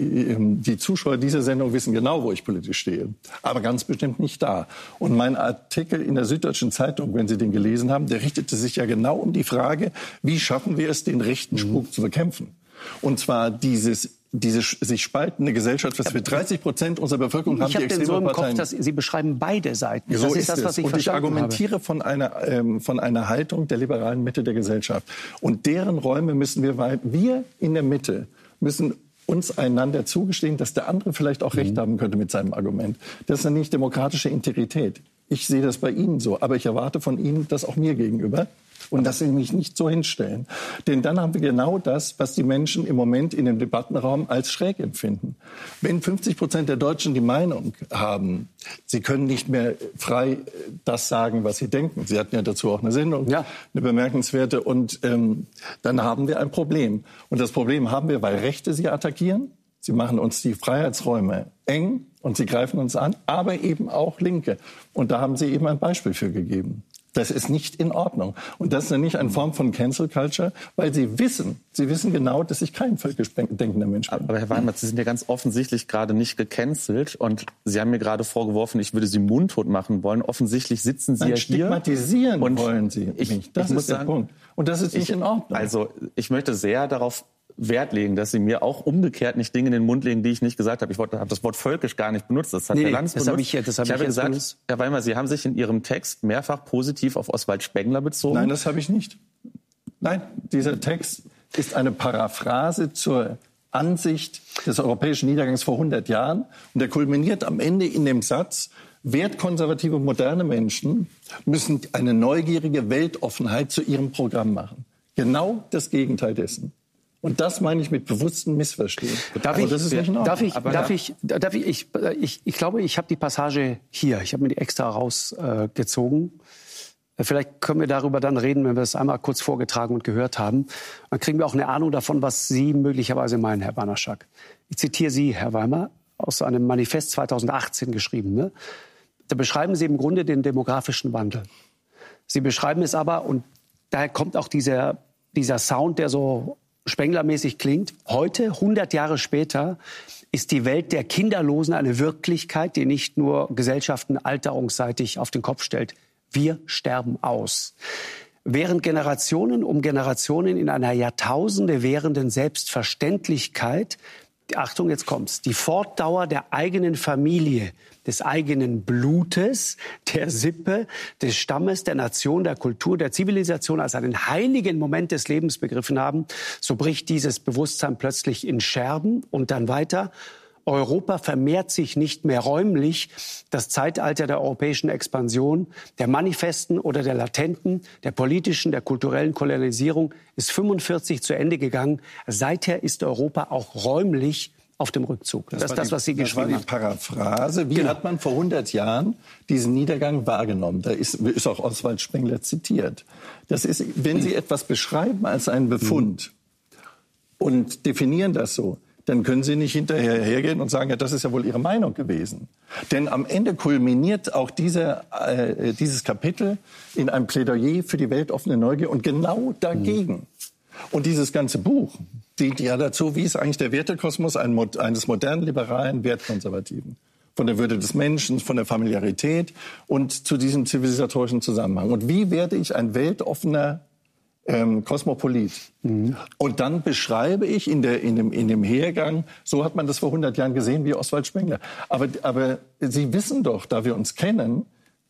die Zuschauer dieser Sendung wissen genau, wo ich politisch stehe, aber ganz bestimmt nicht da. Und mein Artikel in der Süddeutschen Zeitung, wenn Sie den gelesen haben, der richtete sich ja genau um die Frage, wie schaffen wir es, den rechten Spuk mhm. zu bekämpfen? Und zwar dieses diese sich spaltende Gesellschaft, was wir dreißig Prozent unserer Bevölkerung haben, ich hab die extreme so im Parteien. Kopf, dass Sie beschreiben beide Seiten. So das ist, ist das, was es. ich Und ich argumentiere habe. von einer ähm, von einer Haltung der liberalen Mitte der Gesellschaft. Und deren Räume müssen wir weit. Wir in der Mitte müssen uns einander zugestehen, dass der andere vielleicht auch recht mhm. haben könnte mit seinem Argument. Das ist dann nicht demokratische Integrität. Ich sehe das bei Ihnen so, aber ich erwarte von Ihnen das auch mir gegenüber. Und dass Sie mich nicht so hinstellen. Denn dann haben wir genau das, was die Menschen im Moment in dem Debattenraum als schräg empfinden. Wenn fünfzig Prozent der Deutschen die Meinung haben, sie können nicht mehr frei das sagen, was sie denken. Sie hatten ja dazu auch eine Sendung, ja. eine bemerkenswerte. Und ähm, dann haben wir ein Problem. Und das Problem haben wir, weil Rechte sie attackieren. Sie machen uns die Freiheitsräume eng und sie greifen uns an. Aber eben auch Linke. Und da haben Sie eben ein Beispiel für gegeben. Das ist nicht in Ordnung. Und das ist nicht eine Form von Cancel Culture, weil Sie wissen, Sie wissen genau, dass ich kein völkisch denkender Mensch bin. Aber Herr Weimar, Sie sind ja ganz offensichtlich gerade nicht gecancelt. Und Sie haben mir gerade vorgeworfen, ich würde Sie mundtot machen wollen. Offensichtlich sitzen Sie Nein, ja stigmatisieren hier. Und wollen Sie ich, mich. Das ich ist der sagen, Punkt. Und das ist nicht ich, in Ordnung. Also ich möchte sehr darauf Wert legen, dass Sie mir auch umgekehrt nicht Dinge in den Mund legen, die ich nicht gesagt habe. Ich habe das Wort völkisch gar nicht benutzt. Das hat nee, Herr Lanz das benutzt. Hab ich, das hab ich, ich habe gesagt, benutzt. Herr Weimar, Sie haben sich in Ihrem Text mehrfach positiv auf Oswald Spengler bezogen. Nein, das habe ich nicht. Nein, dieser Text ist eine Paraphrase zur Ansicht des europäischen Niedergangs vor hundert Jahren. Und der kulminiert am Ende in dem Satz, wertkonservative, moderne Menschen müssen eine neugierige Weltoffenheit zu ihrem Programm machen. Genau das Gegenteil dessen. Und das meine ich mit bewusstem Missverstehen. Darf ich, das ist nicht in Ordnung. Darf ich, darf ich, darf ich, ich, ich, ich glaube, ich habe die Passage hier. Ich habe mir die extra rausgezogen. Äh, Vielleicht können wir darüber dann reden, wenn wir es einmal kurz vorgetragen und gehört haben. Dann kriegen wir auch eine Ahnung davon, was Sie möglicherweise meinen, Herr Banaschak. Ich zitiere Sie, Herr Weimar, aus einem Manifest zweitausendachtzehn geschrieben. Ne? Da beschreiben Sie im Grunde den demografischen Wandel. Sie beschreiben es aber, und daher kommt auch dieser, dieser Sound, der so Spenglermäßig klingt. Heute, hundert Jahre später, ist die Welt der Kinderlosen eine Wirklichkeit, die nicht nur Gesellschaften alterungsseitig auf den Kopf stellt. Wir sterben aus. Während Generationen um Generationen in einer Jahrtausende währenden Selbstverständlichkeit, Achtung, jetzt kommt's, die Fortdauer der eigenen Familie, des eigenen Blutes, der Sippe, des Stammes, der Nation, der Kultur, der Zivilisation als einen heiligen Moment des Lebens begriffen haben, so bricht dieses Bewusstsein plötzlich in Scherben. Und dann weiter. Europa vermehrt sich nicht mehr räumlich. Das Zeitalter der europäischen Expansion, der manifesten oder der latenten, der politischen, der kulturellen Kolonialisierung ist fünfundvierzig zu Ende gegangen. Seither ist Europa auch räumlich auf dem Rückzug. Das, das ist das, was Sie geschrieben haben. Das war die Paraphrase. Wie genau. hat man vor hundert Jahren diesen Niedergang wahrgenommen? Da ist, ist auch Oswald Spengler zitiert. Das ist, wenn Sie etwas beschreiben als einen Befund mhm. und definieren das so, dann können Sie nicht hinterher hergehen und sagen, ja, das ist ja wohl Ihre Meinung gewesen. Denn am Ende kulminiert auch dieser, äh, dieses Kapitel in einem Plädoyer für die weltoffene Neugier und genau dagegen. Mhm. Und dieses ganze Buch dient ja dazu, wie ist eigentlich der Wertekosmos eines modernen, liberalen, wertkonservativen. Von der Würde des Menschen, von der Familiarität und zu diesem zivilisatorischen Zusammenhang. Und wie werde ich ein weltoffener Ähm, Kosmopolit. Mhm. Und dann beschreibe ich in, der, in, dem, in dem Hergang, so hat man das vor hundert Jahren gesehen, wie Oswald Spengler. Aber, aber Sie wissen doch, da wir uns kennen,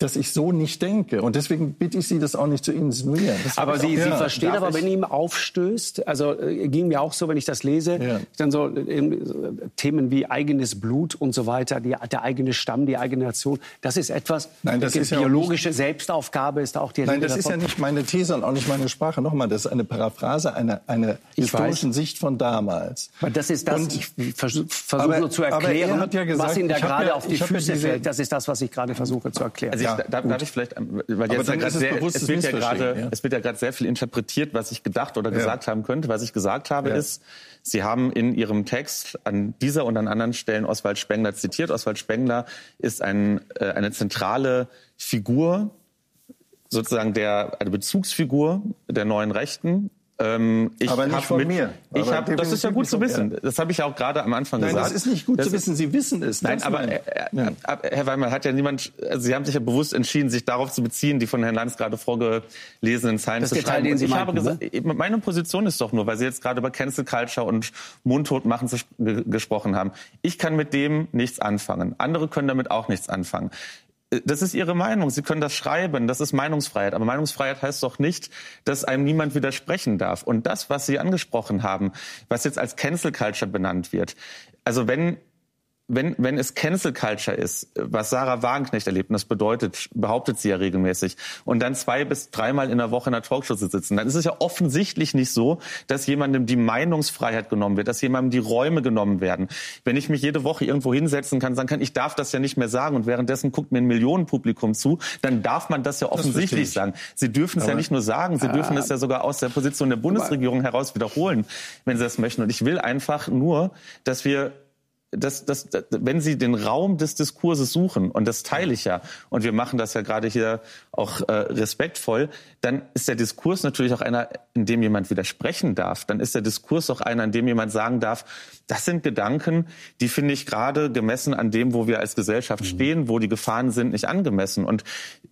dass ich so nicht denke. Und deswegen bitte ich Sie, das auch nicht zu insinuieren. Das aber Sie, auch, Sie ja, verstehen aber, ich? wenn ihm aufstößt, also äh, ging mir auch so, wenn ich das lese, ja. dann so äh, Themen wie eigenes Blut und so weiter, die, der eigene Stamm, die eigene Nation, das ist etwas, Nein, das die ist biologische ja nicht, Selbstaufgabe ist auch die Nein, das davon. ist ja nicht meine These und auch nicht meine Sprache. Nochmal, das ist eine Paraphrase einer, einer historischen weiß. Sicht von damals. Aber das ist das, und, ich versuche versuch nur zu erklären, ja gesagt, was Ihnen da gerade ja, auf die Füße fällt. Das ist das, was ich gerade versuche zu erklären. Also ich, ja, da, darf ich vielleicht, weil jetzt ja es, sehr, es, wird ja gerade, ja. es wird ja gerade sehr viel interpretiert, was ich gedacht oder gesagt ja. haben könnte. Was ich gesagt habe ja. ist, Sie haben in Ihrem Text an dieser und an anderen Stellen Oswald Spengler zitiert. Oswald Spengler ist ein, äh, eine zentrale Figur, sozusagen der, eine Bezugsfigur der neuen Rechten. Ähm, ich aber nicht von mit, mir. Ich hab, das ist ja gut zu wissen. Ja. Das habe ich ja auch gerade am Anfang Nein, gesagt. Nein, das ist nicht gut das zu wissen. Sie wissen es. Nein, aber äh, äh, Herr Weimann, hat ja niemand. Also Sie haben sich ja bewusst entschieden, sich darauf zu beziehen, die von Herrn Lanz gerade vorgelesenen Zeilen das zu Detail, schreiben. den Sie ich meinten, habe gesagt, ne? meine Position ist doch nur, weil Sie jetzt gerade über Cancel Culture und Mundtotmachen zu, ge, gesprochen haben. Ich kann mit dem nichts anfangen. Andere können damit auch nichts anfangen. Das ist Ihre Meinung. Sie können das schreiben. Das ist Meinungsfreiheit. Aber Meinungsfreiheit heißt doch nicht, dass einem niemand widersprechen darf. Und das, was Sie angesprochen haben, was jetzt als Cancel Culture benannt wird, also wenn Wenn, wenn es Cancel Culture ist, was Sarah Wagenknecht erlebt, und das bedeutet, behauptet sie ja regelmäßig, und dann zwei bis dreimal in der Woche in der Talkshow zu sitzen, dann ist es ja offensichtlich nicht so, dass jemandem die Meinungsfreiheit genommen wird, dass jemandem die Räume genommen werden. Wenn ich mich jede Woche irgendwo hinsetzen kann, sagen kann, ich darf das ja nicht mehr sagen, und währenddessen guckt mir ein Millionenpublikum zu, dann darf man das ja offensichtlich das sagen. Sie dürfen es ja nicht nur sagen, Sie dürfen es ja sogar aus der Position der Bundesregierung heraus wiederholen, wenn Sie das möchten. Und ich will einfach nur, dass wir Das, das, das, wenn Sie den Raum des Diskurses suchen, und das teile ich ja, und wir machen das ja gerade hier auch äh, respektvoll, dann ist der Diskurs natürlich auch einer, in dem jemand widersprechen darf. Dann ist der Diskurs auch einer, in dem jemand sagen darf, das sind Gedanken, die finde ich gerade gemessen an dem, wo wir als Gesellschaft stehen, wo die Gefahren sind, nicht angemessen. Und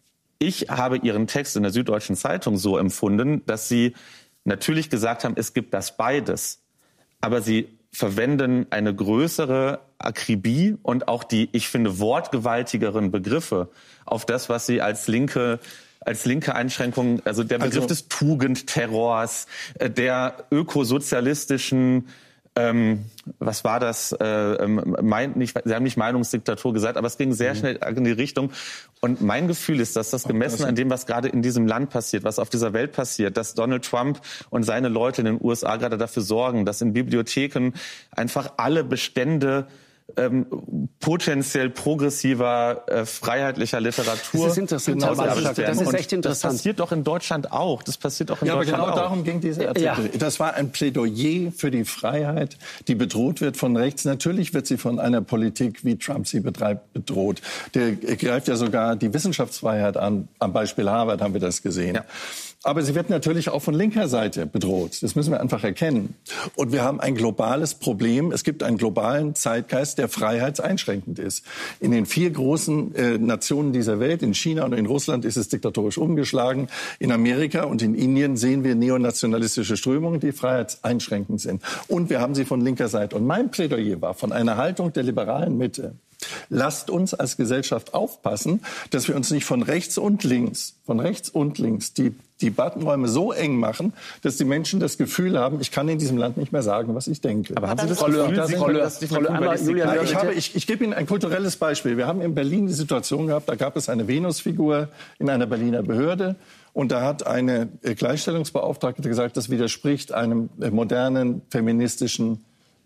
ich habe Ihren Text in der Süddeutschen Zeitung so empfunden, dass Sie natürlich gesagt haben, es gibt das beides, aber Sie verwenden eine größere Akribie und auch die, ich finde, wortgewaltigeren Begriffe auf das, was Sie als linke als linke Einschränkung, also der Begriff also, des Tugendterrors, der ökosozialistischen, ähm, was war das, äh, mein, nicht, Sie haben nicht Meinungsdiktatur gesagt, aber es ging sehr schnell in die Richtung. Und mein Gefühl ist, dass das gemessen an dem, was gerade in diesem Land passiert, was auf dieser Welt passiert, dass Donald Trump und seine Leute in den U S A gerade dafür sorgen, dass in Bibliotheken einfach alle Bestände Ähm, potenziell progressiver, äh, freiheitlicher Literatur. Das ist interessant. Genau, das, das, das ist echt interessant. Das passiert doch in Deutschland auch. Das passiert auch in ja, Deutschland auch. Ja, aber genau darum ging dieser Artikel. Ja. Das war ein Plädoyer für die Freiheit, die bedroht wird von rechts. Natürlich wird sie von einer Politik, wie Trump sie betreibt, bedroht. Der greift ja sogar die Wissenschaftsfreiheit an. Am Beispiel Harvard haben wir das gesehen. Ja. Aber sie wird natürlich auch von linker Seite bedroht. Das müssen wir einfach erkennen. Und wir haben ein globales Problem. Es gibt einen globalen Zeitgeist, der freiheitseinschränkend ist. In den vier großen äh, Nationen dieser Welt, in China und in Russland, ist es diktatorisch umgeschlagen. In Amerika und in Indien sehen wir neonationalistische Strömungen, die freiheitseinschränkend sind. Und wir haben sie von linker Seite. Und mein Plädoyer war von einer Haltung der liberalen Mitte: Lasst uns als Gesellschaft aufpassen, dass wir uns nicht von rechts und links, von rechts und links die die Debattenräume so eng machen, dass die Menschen das Gefühl haben, ich kann in diesem Land nicht mehr sagen, was ich denke. Aber haben Sie das Frau Gefühl, Löhr, Sie Frau Löhr, Frau Löhr, einmal, Julia, ich, habe, ich, ich gebe Ihnen ein kulturelles Beispiel. Wir haben in Berlin die Situation gehabt, da gab es eine Venusfigur in einer Berliner Behörde. Und da hat eine Gleichstellungsbeauftragte gesagt, das widerspricht einem modernen feministischen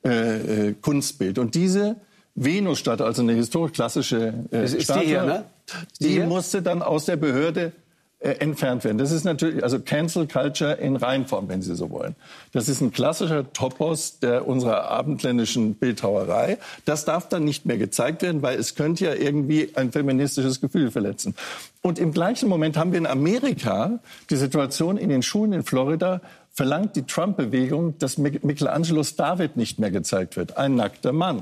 äh, Kunstbild. Und diese Venusstatue, also eine historisch klassische äh, ist Statue, die, hier, ne? die, die musste dann aus der Behörde äh, entfernt werden. Das ist natürlich also Cancel Culture in Reinform, wenn Sie so wollen. Das ist ein klassischer Topos der unserer abendländischen Bildhauerei. Das darf dann nicht mehr gezeigt werden, weil es könnte ja irgendwie ein feministisches Gefühl verletzen. Und im gleichen Moment haben wir in Amerika die Situation in den Schulen in Florida, verlangt die Trump-Bewegung, dass Michelangelos David nicht mehr gezeigt wird. Ein nackter Mann.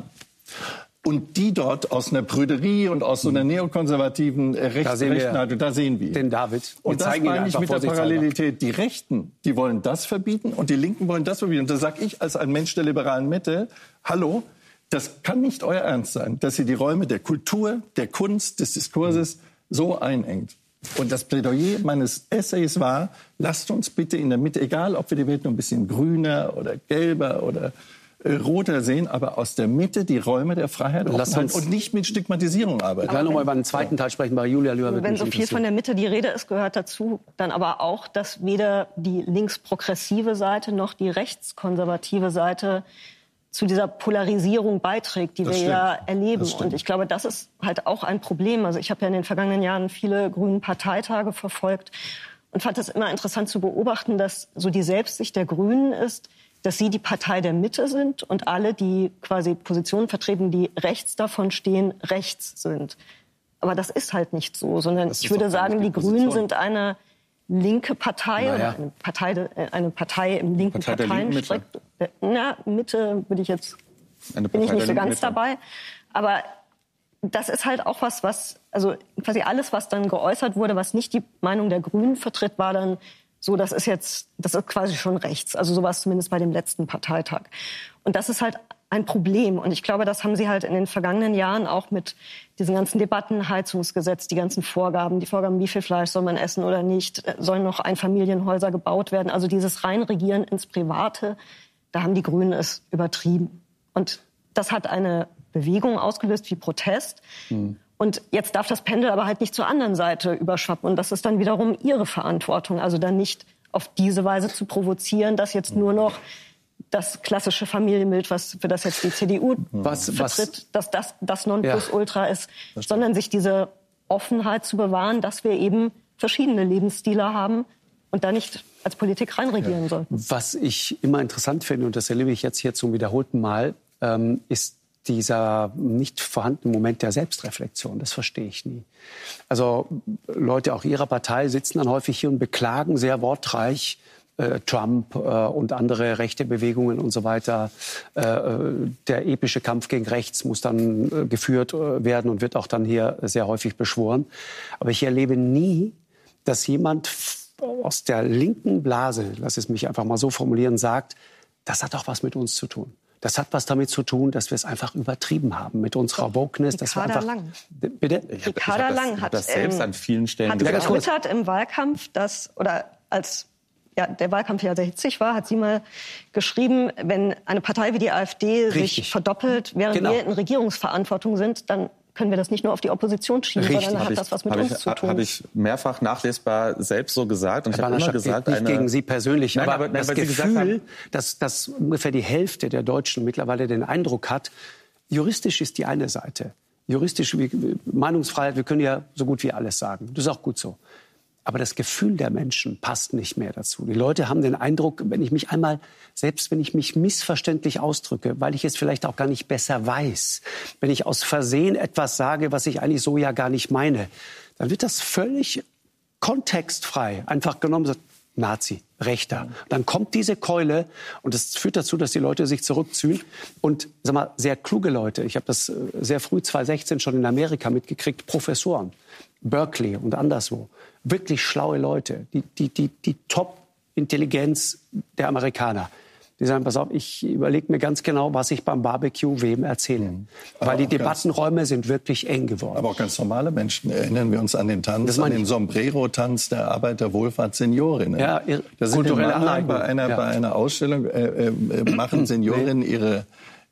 Und die dort aus einer Prüderie und aus so einer neokonservativen äh, rechtsrechten Haltung, da sehen wir den David. Und das meine ich mit der Parallelität. Die Rechten, die wollen das verbieten und die Linken wollen das verbieten. Und da sage ich als ein Mensch der liberalen Mitte, hallo, das kann nicht euer Ernst sein, dass ihr die Räume der Kultur, der Kunst, des Diskurses so einengt. Und das Plädoyer meines Essays war, lasst uns bitte in der Mitte, egal ob wir die Welt nur ein bisschen grüner oder gelber oder äh, roter sehen, aber aus der Mitte die Räume der Freiheit Offenheit und nicht mit Stigmatisierung arbeiten. Wir werden noch mal über den zweiten Teil sprechen, bei Julia Löhr. Wenn so viel von der Mitte die Rede ist, gehört dazu dann aber auch, dass weder die linksprogressive Seite noch die rechtskonservative Seite zu dieser Polarisierung beiträgt, die Das wir stimmt. ja erleben. Das stimmt. Und ich glaube, das ist halt auch ein Problem. Also ich habe ja in den vergangenen Jahren viele grünen Parteitage verfolgt und fand es immer interessant zu beobachten, dass so die Selbstsicht der Grünen ist, dass sie die Partei der Mitte sind und alle, die quasi Positionen vertreten, die rechts davon stehen, rechts sind. Aber das ist halt nicht so, sondern ich würde sagen, die Grünen sind eine linke Partei, naja. oder eine Partei, eine Partei im linken Partei der linken Mitte. Parteienspektrum. Na, Mitte würde ich jetzt, Eine bin ich Partei nicht so der ganz Mitte. dabei. Aber das ist halt auch was, was, also quasi alles, was dann geäußert wurde, was nicht die Meinung der Grünen vertritt, war dann so, das ist jetzt, das ist quasi schon rechts. Also sowas zumindest bei dem letzten Parteitag. Und das ist halt ein Problem. Und ich glaube, das haben sie halt in den vergangenen Jahren auch mit diesen ganzen Debatten, Heizungsgesetz, die ganzen Vorgaben, die Vorgaben, wie viel Fleisch soll man essen oder nicht, sollen noch Einfamilienhäuser gebaut werden. Also dieses Reinregieren ins Private, da haben die Grünen es übertrieben. Und das hat eine Bewegung ausgelöst wie Protest. Mhm. Und jetzt darf das Pendel aber halt nicht zur anderen Seite überschwappen. Und das ist dann wiederum ihre Verantwortung. Also dann nicht auf diese Weise zu provozieren, dass jetzt nur noch das klassische Familienbild, was für das jetzt die C D U was, vertritt, was, dass das das Nonplusultra ja, ist, sondern sich diese Offenheit zu bewahren, dass wir eben verschiedene Lebensstile haben und da nicht als Politik reinregieren ja. sollten. Was ich immer interessant finde, und das erlebe ich jetzt hier zum wiederholten Mal, ähm, ist dieser nicht vorhandene Moment der Selbstreflexion. Das verstehe ich nie. Also Leute auch Ihrer Partei sitzen dann häufig hier und beklagen sehr wortreich äh, Trump äh, und andere rechte Bewegungen und so weiter. Äh, der epische Kampf gegen rechts muss dann äh, geführt äh, werden und wird auch dann hier sehr häufig beschworen. Aber ich erlebe nie, dass jemand aus der linken Blase, lass es mich einfach mal so formulieren, sagt, das hat doch was mit uns zu tun. Das hat was damit zu tun, dass wir es einfach übertrieben haben mit unserer Wokeness. Das war einfach Lang. Bitte? Ricarda Lang hat das selbst an vielen Stellen hat gesagt. getwittert im Wahlkampf, dass oder als ja, der Wahlkampf ja sehr hitzig war, hat sie mal geschrieben, wenn eine Partei wie die AfD Richtig. sich verdoppelt, während genau. wir in Regierungsverantwortung sind, dann können wir das nicht nur auf die Opposition schieben, Richtig. sondern dann hat ich, das was mit hab uns ich, zu tun. Habe ich mehrfach nachlesbar selbst so gesagt. Und ich habe immer gesagt, nicht eine, gegen Sie persönlich, nein, aber, aber das weil Sie gesagt Gefühl, haben, dass, dass ungefähr die Hälfte der Deutschen mittlerweile den Eindruck hat, juristisch ist die eine Seite. Juristisch, wie, Meinungsfreiheit, wir können ja so gut wie alles sagen. Das ist auch gut so. Aber das Gefühl der Menschen passt nicht mehr dazu. Die Leute haben den Eindruck, wenn ich mich einmal, selbst wenn ich mich missverständlich ausdrücke, weil ich es vielleicht auch gar nicht besser weiß, wenn ich aus Versehen etwas sage, was ich eigentlich so ja gar nicht meine, dann wird das völlig kontextfrei einfach genommen, sagt, Nazi, Rechter. Dann kommt diese Keule und das führt dazu, dass die Leute sich zurückziehen. Und sag mal, sehr kluge Leute, ich habe das sehr früh zwanzig sechzehn schon in Amerika mitgekriegt, Professoren, Berkeley und anderswo, wirklich schlaue Leute, die, die, die, die Top-Intelligenz der Amerikaner. Die sagen, pass auf, ich überlege mir ganz genau, was ich beim Barbecue wem erzähle. Mhm. Weil die Debattenräume sind wirklich eng geworden. Aber auch ganz normale Menschen. Erinnern wir uns an den Tanz, an den Sombrero-Tanz der Arbeiterwohlfahrt-Seniorinnen. Ja, da sind kulturelle Aneignung. Bei einer, ja. bei einer Ausstellung äh, äh, machen Seniorinnen ihre,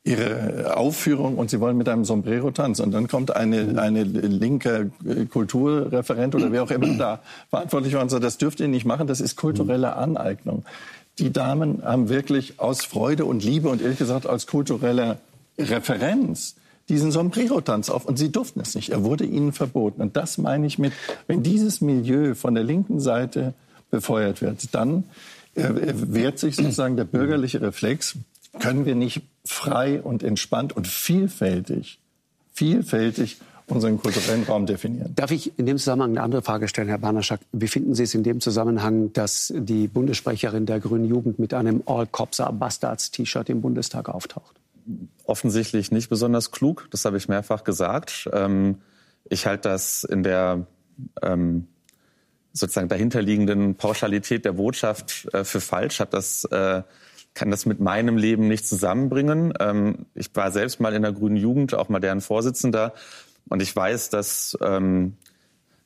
ihre Aufführung und sie wollen mit einem Sombrero tanzen. Und dann kommt eine, eine linke Kulturreferent oder wer auch immer da verantwortlich war und sagt, das dürft ihr nicht machen, das ist kulturelle Aneignung. Die Damen haben wirklich aus Freude und Liebe und ehrlich gesagt als kulturelle Referenz diesen Sombrero-Tanz auf. Und sie durften es nicht. Er wurde ihnen verboten. Und das meine ich mit, wenn dieses Milieu von der linken Seite befeuert wird, dann äh, wehrt sich sozusagen der bürgerliche Reflex. Können wir nicht frei und entspannt und vielfältig, vielfältig unseren kulturellen Raum definieren. Darf ich in dem Zusammenhang eine andere Frage stellen, Herr Banaschak? Wie finden Sie es in dem Zusammenhang, dass die Bundessprecherin der Grünen Jugend mit einem All Cops Are Bastards T-Shirt im Bundestag auftaucht? Offensichtlich nicht besonders klug, das habe ich mehrfach gesagt. Ähm, ich halte das in der ähm, sozusagen dahinterliegenden Pauschalität der Botschaft äh, für falsch. Hat das, äh, kann das mit meinem Leben nicht zusammenbringen. Ähm, ich war selbst mal in der Grünen Jugend, auch mal deren Vorsitzender. Und ich weiß, dass ähm,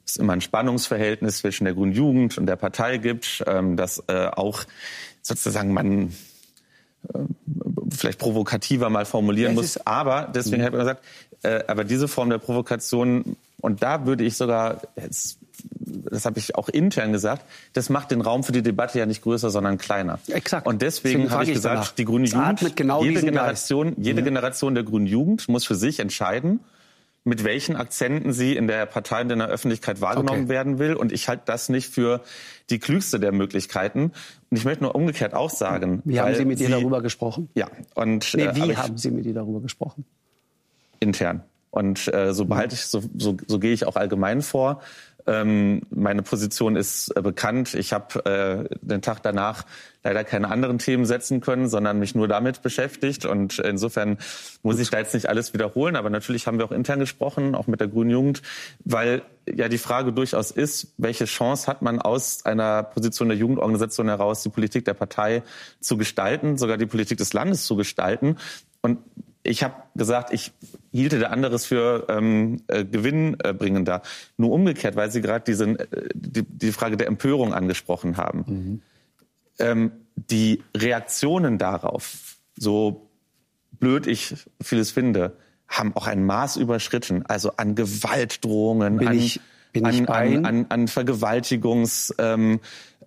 es immer ein Spannungsverhältnis zwischen der Grünen Jugend und der Partei gibt, ähm, dass äh, auch sozusagen man äh, vielleicht provokativer mal formulieren ja, muss. Aber deswegen mhm. habe ich gesagt, äh, aber diese Form der Provokation, und da würde ich sogar, jetzt, das habe ich auch intern gesagt, das macht den Raum für die Debatte ja nicht größer, sondern kleiner. Exakt. Und deswegen, deswegen habe ich gesagt, danach. die Grüne Jugend, genau jede, Generation, jede ja. Generation der Grünen Jugend muss für sich entscheiden, mit welchen Akzenten sie in der Partei und in der Öffentlichkeit wahrgenommen okay. werden will. Und ich halte das nicht für die klügste der Möglichkeiten. Und ich möchte nur umgekehrt auch sagen... Wie haben Sie mit ihr darüber gesprochen? Ja. Und, nee, wie äh, haben Sie mit ihr darüber gesprochen? Intern. Und äh, so behalte ich, so, so, so gehe ich auch allgemein vor. Ähm, meine Position ist äh, bekannt. Ich habe äh, den Tag danach leider keine anderen Themen setzen können, sondern mich nur damit beschäftigt. Und insofern muss ich da jetzt nicht alles wiederholen. Aber natürlich haben wir auch intern gesprochen, auch mit der Grünen Jugend, weil ja die Frage durchaus ist, welche Chance hat man aus einer Position der Jugendorganisation heraus, die Politik der Partei zu gestalten, sogar die Politik des Landes zu gestalten. Und ich habe gesagt, ich hielte der anderes für ähm, äh, gewinnbringender. Nur umgekehrt, weil Sie gerade diese äh, die, die Frage der Empörung angesprochen haben. Mhm. Ähm, die Reaktionen darauf, so blöd ich vieles finde, haben auch ein Maß überschritten. Also an Gewaltdrohungen, bin an, ich, bin an, ich an, an, an Vergewaltigungsaufforderungen.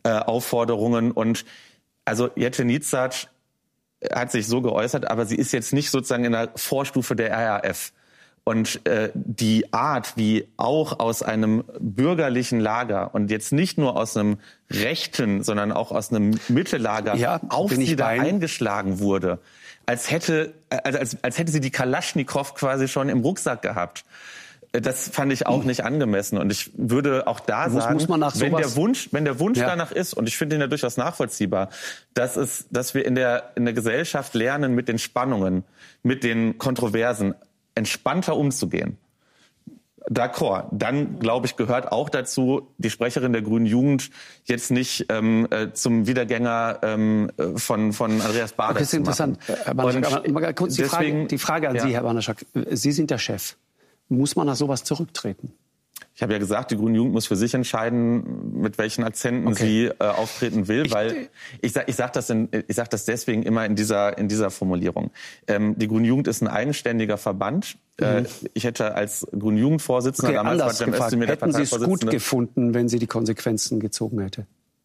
Ähm, äh, und also Jette Nitzat hat sich so geäußert, aber sie ist jetzt nicht sozusagen in der Vorstufe der R A F. Und äh, die Art, wie auch aus einem bürgerlichen Lager und jetzt nicht nur aus einem rechten, sondern auch aus einem Mittellager ja, auf sie da eingeschlagen wurde, als hätte, als, als, als hätte sie die Kalaschnikow quasi schon im Rucksack gehabt. Das fand ich auch nicht angemessen. Und ich würde auch da muss, sagen, muss man nach wenn der Wunsch, wenn der Wunsch ja. danach ist, und ich finde ihn ja durchaus nachvollziehbar, dass es, dass wir in der, in der Gesellschaft lernen, mit den Spannungen, mit den Kontroversen entspannter umzugehen. D'accord. Dann, glaube ich, gehört auch dazu, die Sprecherin der Grünen Jugend jetzt nicht ähm, äh, zum Wiedergänger ähm, von, von Andreas Baader okay, zu machen. Das ist interessant. Herr Banaschak, aber kurz die, deswegen, Frage, die Frage an ja. Sie, Herr Banaschak. Sie sind der Chef. Muss man nach sowas zurücktreten? Ich habe ja gesagt, die Grüne Jugend muss für sich entscheiden, mit welchen Akzenten okay. sie äh, auftreten will, ich, weil ich sage ich sag das, in, ich sag das deswegen immer in dieser, in dieser Formulierung. Ähm, die Grüne Jugend ist ein eigenständiger Verband. Mhm. Äh, ich hätte als Grüne Jugendvorsitzender okay, damals war Cem Özdemir der Parteivorsitzende. Hätten Sie es gut gefunden, wenn sie die Konsequenzen gezogen hätte?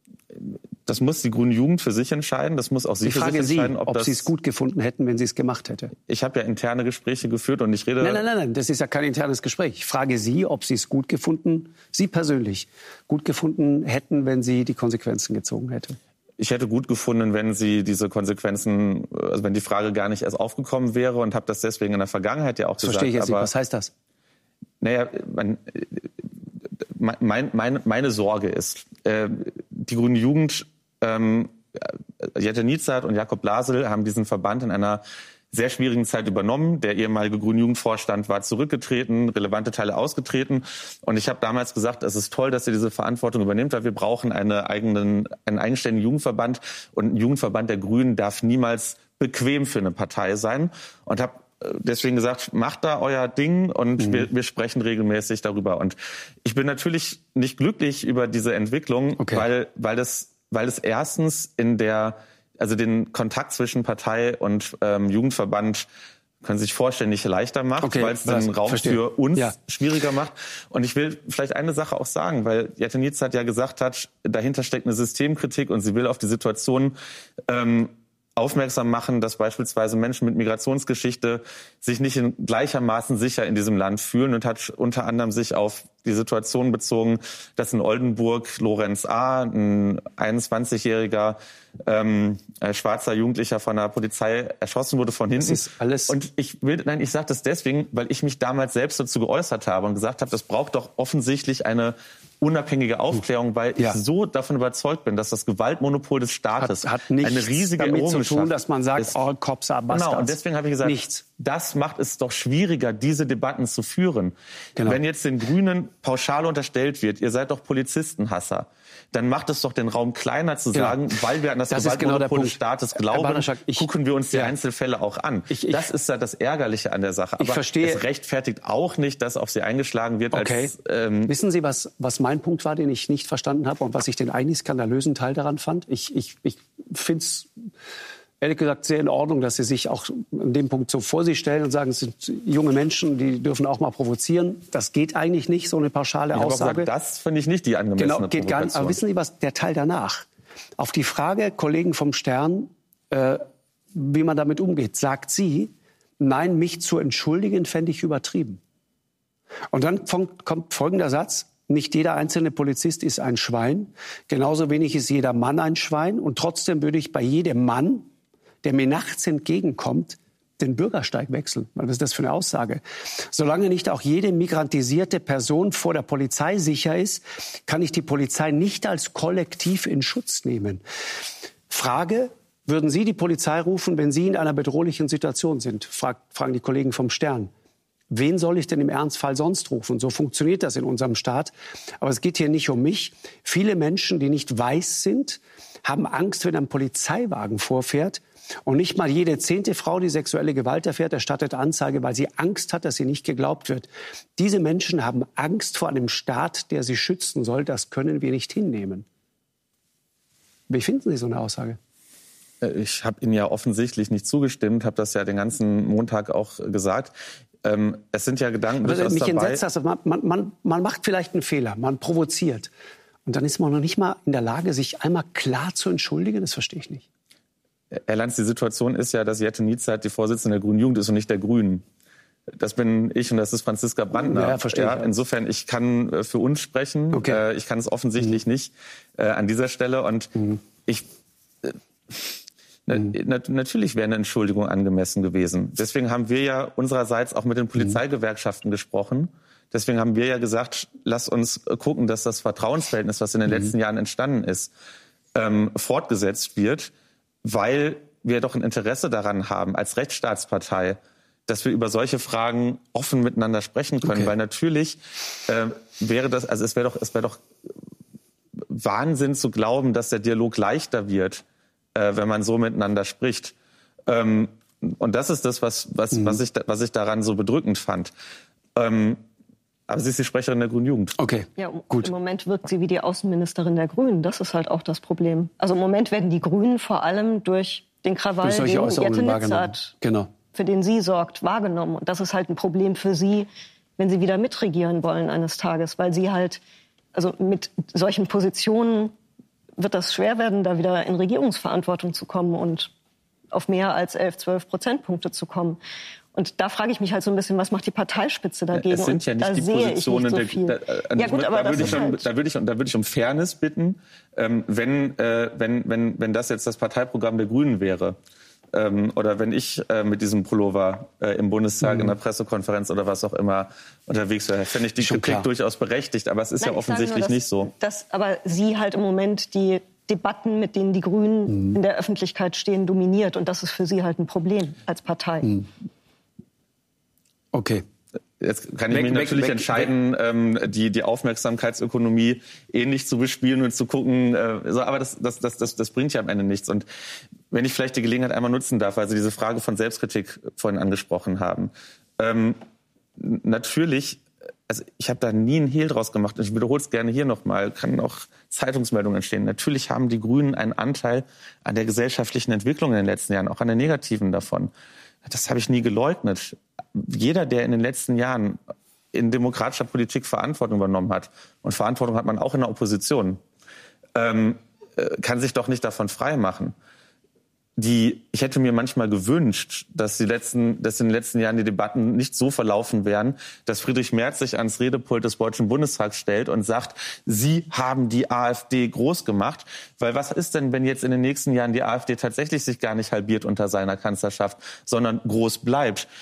Das muss die Grüne Jugend für sich entscheiden. Das muss auch sie ich für frage sich entscheiden, Sie, ob, ob das Sie es gut gefunden hätten, wenn sie es gemacht hätte. Ich habe ja interne Gespräche geführt und ich rede... Nein, nein, nein, nein, das ist ja kein internes Gespräch. Ich frage Sie, ob Sie es gut gefunden, Sie persönlich, gut gefunden hätten, wenn sie die Konsequenzen gezogen hätte. Ich hätte gut gefunden, wenn sie diese Konsequenzen, also wenn die Frage gar nicht erst aufgekommen wäre, und habe das deswegen in der Vergangenheit ja auch das gesagt. Verstehe ich jetzt nicht. Was heißt das? Naja, man, mein, mein, meine Sorge ist, äh, die Grüne Jugend, ähm, Jette Nitzat und Jakob Blasel haben diesen Verband in einer sehr schwierigen Zeit übernommen. Der ehemalige Grünen Jugendvorstand war zurückgetreten, relevante Teile ausgetreten. Und ich habe damals gesagt, es ist toll, dass ihr diese Verantwortung übernimmt, weil wir brauchen eine eigenen, einen eigenständigen Jugendverband. Und ein Jugendverband der Grünen darf niemals bequem für eine Partei sein. Und habe deswegen gesagt, macht da euer Ding und mhm. wir, wir sprechen regelmäßig darüber. Und ich bin natürlich nicht glücklich über diese Entwicklung, okay. weil, weil das weil es erstens in der, also den Kontakt zwischen Partei und ähm, Jugendverband, können Sie sich vorstellen, nicht leichter macht, okay, weil es den Raum verstehe. für uns ja. schwieriger macht. Und ich will vielleicht eine Sache auch sagen, weil Jette Nitzat ja gesagt hat, dahinter steckt eine Systemkritik und sie will auf die Situation ähm, aufmerksam machen, dass beispielsweise Menschen mit Migrationsgeschichte sich nicht in gleichermaßen sicher in diesem Land fühlen, und hat unter anderem sich auf die Situation bezogen, dass in Oldenburg Lorenz A., ein einundzwanzigjähriger ähm, äh, schwarzer Jugendlicher von der Polizei erschossen wurde von hinten. Das ist alles. Und ich will, nein, ich sage das deswegen, weil ich mich damals selbst dazu geäußert habe und gesagt habe, das braucht doch offensichtlich eine unabhängige Aufklärung, weil ja. ich so davon überzeugt bin, dass das Gewaltmonopol des Staates hat, hat nichts eine riesige damit zu tun, dass man sagt, ist. all cops are bastards. Genau, und deswegen habe ich gesagt, nichts. Das macht es doch schwieriger, diese Debatten zu führen. Genau. Wenn jetzt den Grünen pauschal unterstellt wird, ihr seid doch Polizistenhasser, dann macht es doch den Raum kleiner zu sagen, genau. weil wir an das, das Gewaltmonopol genau des Staates glauben, ich, gucken wir uns die ja. Einzelfälle auch an. Ich, ich, das ist ja das Ärgerliche an der Sache. Aber ich verstehe. Es rechtfertigt auch nicht, dass auf sie eingeschlagen wird. Okay. Als, ähm, Wissen Sie, was, was mein Punkt war, den ich nicht verstanden habe und was ich den eigentlich skandalösen Teil daran fand? Ich, ich, ich finde es ehrlich gesagt sehr in Ordnung, dass Sie sich auch an dem Punkt so vor sich stellen und sagen, es sind junge Menschen, die dürfen auch mal provozieren. Das geht eigentlich nicht, so eine pauschale ich Aussage. Gesagt, das finde ich nicht die angemessene genau, geht gar nicht. Aber wissen Sie, was der Teil danach? Auf die Frage, Kollegen vom Stern, äh, wie man damit umgeht, sagt sie, nein, mich zu entschuldigen, fände ich übertrieben. Und dann kommt folgender Satz. Nicht jeder einzelne Polizist ist ein Schwein. Genauso wenig ist jeder Mann ein Schwein. Und trotzdem würde ich bei jedem Mann, der mir nachts entgegenkommt, den Bürgersteig wechseln. Was ist das für eine Aussage? Solange nicht auch jede migrantisierte Person vor der Polizei sicher ist, kann ich die Polizei nicht als Kollektiv in Schutz nehmen. Frage, würden Sie die Polizei rufen, wenn Sie in einer bedrohlichen Situation sind? Frag, fragen die Kollegen vom Stern. Wen soll ich denn im Ernstfall sonst rufen? So funktioniert das in unserem Staat. Aber es geht hier nicht um mich. Viele Menschen, die nicht weiß sind, haben Angst, wenn ein Polizeiwagen vorfährt. Und nicht mal jede zehnte Frau, die sexuelle Gewalt erfährt, erstattet Anzeige, weil sie Angst hat, dass sie nicht geglaubt wird. Diese Menschen haben Angst vor einem Staat, der sie schützen soll. Das können wir nicht hinnehmen. Wie finden Sie so eine Aussage? Ich habe Ihnen ja offensichtlich nicht zugestimmt, habe das ja den ganzen Montag auch gesagt. Ähm, es sind ja Gedanken also, durchaus mich dabei. Entsetzt das. Man, man, man, man macht vielleicht einen Fehler, man provoziert. Und dann ist man noch nicht mal in der Lage, sich einmal klar zu entschuldigen. Das verstehe ich nicht. Herr Lanz, die Situation ist ja, dass Jette Nietzsche die Vorsitzende der Grünen Jugend ist und nicht der Grünen. Das bin ich und das ist Franziska Brandner. Ja, verstehe ja, ich. Insofern, ich kann äh, für uns sprechen. Okay. Äh, ich kann es offensichtlich mhm. nicht äh, an dieser Stelle. Und mhm. ich... Äh, Na, na, natürlich wäre eine Entschuldigung angemessen gewesen. Deswegen haben wir ja unsererseits auch mit den Polizeigewerkschaften gesprochen. Deswegen haben wir ja gesagt, lass uns gucken, dass das Vertrauensverhältnis, was in den mhm. letzten Jahren entstanden ist, ähm, fortgesetzt wird, weil wir doch ein Interesse daran haben, als Rechtsstaatspartei, dass wir über solche Fragen offen miteinander sprechen können. Okay. Weil natürlich äh, wäre das, also es wäre doch, es wäre doch Wahnsinn zu glauben, dass der Dialog leichter wird, wenn man so miteinander spricht. Ähm, und das ist das, was, was, mhm. was, ich, was ich daran so bedrückend fand. Ähm, aber sie ist die Sprecherin der Grünen Jugend. Okay, ja, gut. Im Moment wirkt sie wie die Außenministerin der Grünen. Das ist halt auch das Problem. Also im Moment werden die Grünen vor allem durch den Krawall, den Jette Nietzsche hat, genau. für den sie sorgt, wahrgenommen. Und das ist halt ein Problem für sie, wenn sie wieder mitregieren wollen eines Tages. Weil sie halt, also mit solchen Positionen wird das schwer werden, da wieder in Regierungsverantwortung zu kommen und auf mehr als elf, zwölf Prozentpunkte zu kommen. Und da frage ich mich halt so ein bisschen, was macht die Parteispitze dagegen? Es sind ja nicht und da die Positionen. So viel. Der, da, ja, gut, aber da, würde ich um, halt da würde ich, da würde ich um Fairness bitten, ähm, wenn, äh, wenn, wenn, wenn das jetzt das Parteiprogramm der Grünen wäre. Ähm, oder wenn ich äh, mit diesem Pullover äh, im Bundestag, mhm. in der Pressekonferenz oder was auch immer unterwegs wäre, fände ich die Schon Kritik klar. durchaus berechtigt. Aber es ist Nein, ja offensichtlich nur, dass, nicht so. Dass aber sie halt im Moment die Debatten, mit denen die Grünen mhm. in der Öffentlichkeit stehen, dominiert. Und das ist für sie halt ein Problem als Partei. Mhm. Okay. Jetzt kann ich weg, mich weg, natürlich weg, entscheiden, weg. Ähm, die, die Aufmerksamkeitsökonomie ähnlich zu bespielen und zu gucken. Äh, so, aber das, das, das, das, das bringt ja am Ende nichts. Und wenn ich vielleicht die Gelegenheit einmal nutzen darf, weil Sie diese Frage von Selbstkritik vorhin angesprochen haben. Ähm, natürlich, also ich habe da nie einen Hehl draus gemacht. Und ich wiederhole es gerne hier nochmal, kann auch Zeitungsmeldungen entstehen. Natürlich haben die Grünen einen Anteil an der gesellschaftlichen Entwicklung in den letzten Jahren, auch an der negativen davon. Das habe ich nie geleugnet. Jeder, der in den letzten Jahren in demokratischer Politik Verantwortung übernommen hat, und Verantwortung hat man auch in der Opposition, ähm, kann sich doch nicht davon frei machen. Die, ich hätte mir manchmal gewünscht, dass, die letzten, dass in den letzten Jahren die Debatten nicht so verlaufen wären, dass Friedrich Merz sich ans Redepult des Deutschen Bundestags stellt und sagt, Sie haben die AfD groß gemacht. Weil was ist denn, wenn jetzt in den nächsten Jahren die AfD tatsächlich sich gar nicht halbiert unter seiner Kanzlerschaft, sondern groß bleibt?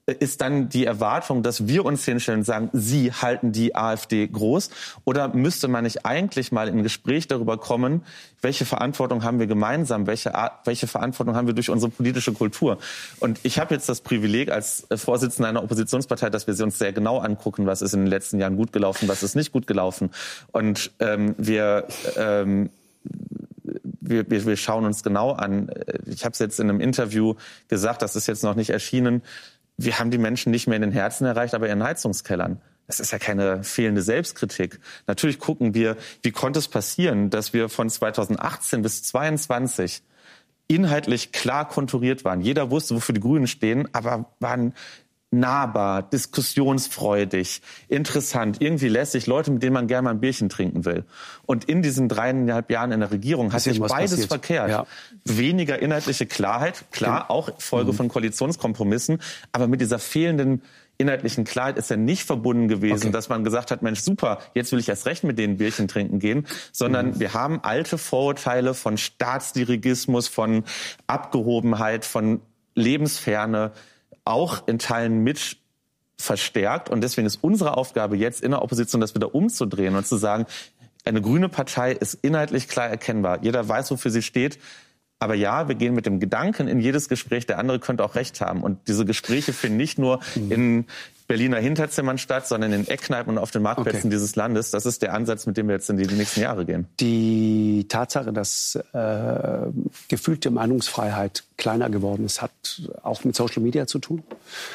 ist dann die Erwartung, dass wir uns hinstellen und sagen, Sie halten die AfD groß? Oder müsste man nicht eigentlich mal in ein Gespräch darüber kommen, welche Verantwortung haben wir gemeinsam, welche, welche Verantwortung haben wir durch unsere politische Kultur? Und ich habe jetzt das Privileg als Vorsitzender einer Oppositionspartei, dass wir sie uns sehr genau angucken, was ist in den letzten Jahren gut gelaufen, was ist nicht gut gelaufen. Und ähm, wir... Ähm, Wir, wir, wir schauen uns genau an. Ich habe es jetzt in einem Interview gesagt, das ist jetzt noch nicht erschienen. Wir haben die Menschen nicht mehr in den Herzen erreicht, aber in Heizungskellern. Das ist ja keine fehlende Selbstkritik. Natürlich gucken wir, wie konnte es passieren, dass wir von zweitausendachtzehn bis zweitausendzweiundzwanzig inhaltlich klar konturiert waren. Jeder wusste, wofür die Grünen stehen, aber waren nahbar, diskussionsfreudig, interessant, irgendwie lässig, Leute, mit denen man gerne mal ein Bierchen trinken will. Und in diesen dreieinhalb Jahren in der Regierung hat sich beides passiert. verkehrt. Ja. Weniger inhaltliche Klarheit, klar, ja. auch Folge mhm. von Koalitionskompromissen, aber mit dieser fehlenden inhaltlichen Klarheit ist ja nicht verbunden gewesen, okay. dass man gesagt hat, Mensch, super, jetzt will ich erst recht mit denen ein Bierchen trinken gehen, sondern mhm. wir haben alte Vorurteile von Staatsdirigismus, von Abgehobenheit, von Lebensferne, auch in Teilen mit verstärkt. Und deswegen ist unsere Aufgabe jetzt in der Opposition, das wieder umzudrehen und zu sagen, eine grüne Partei ist inhaltlich klar erkennbar. Jeder weiß, wofür sie steht. Aber ja, wir gehen mit dem Gedanken in jedes Gespräch, der andere könnte auch recht haben. Und diese Gespräche finden nicht nur in Berliner Hinterzimmern statt, sondern in Eckkneipen und auf den Marktplätzen okay. dieses Landes. Das ist der Ansatz, mit dem wir jetzt in die nächsten Jahre gehen. Die Tatsache, dass äh, gefühlte Meinungsfreiheit kleiner geworden ist, hat auch mit Social Media zu tun.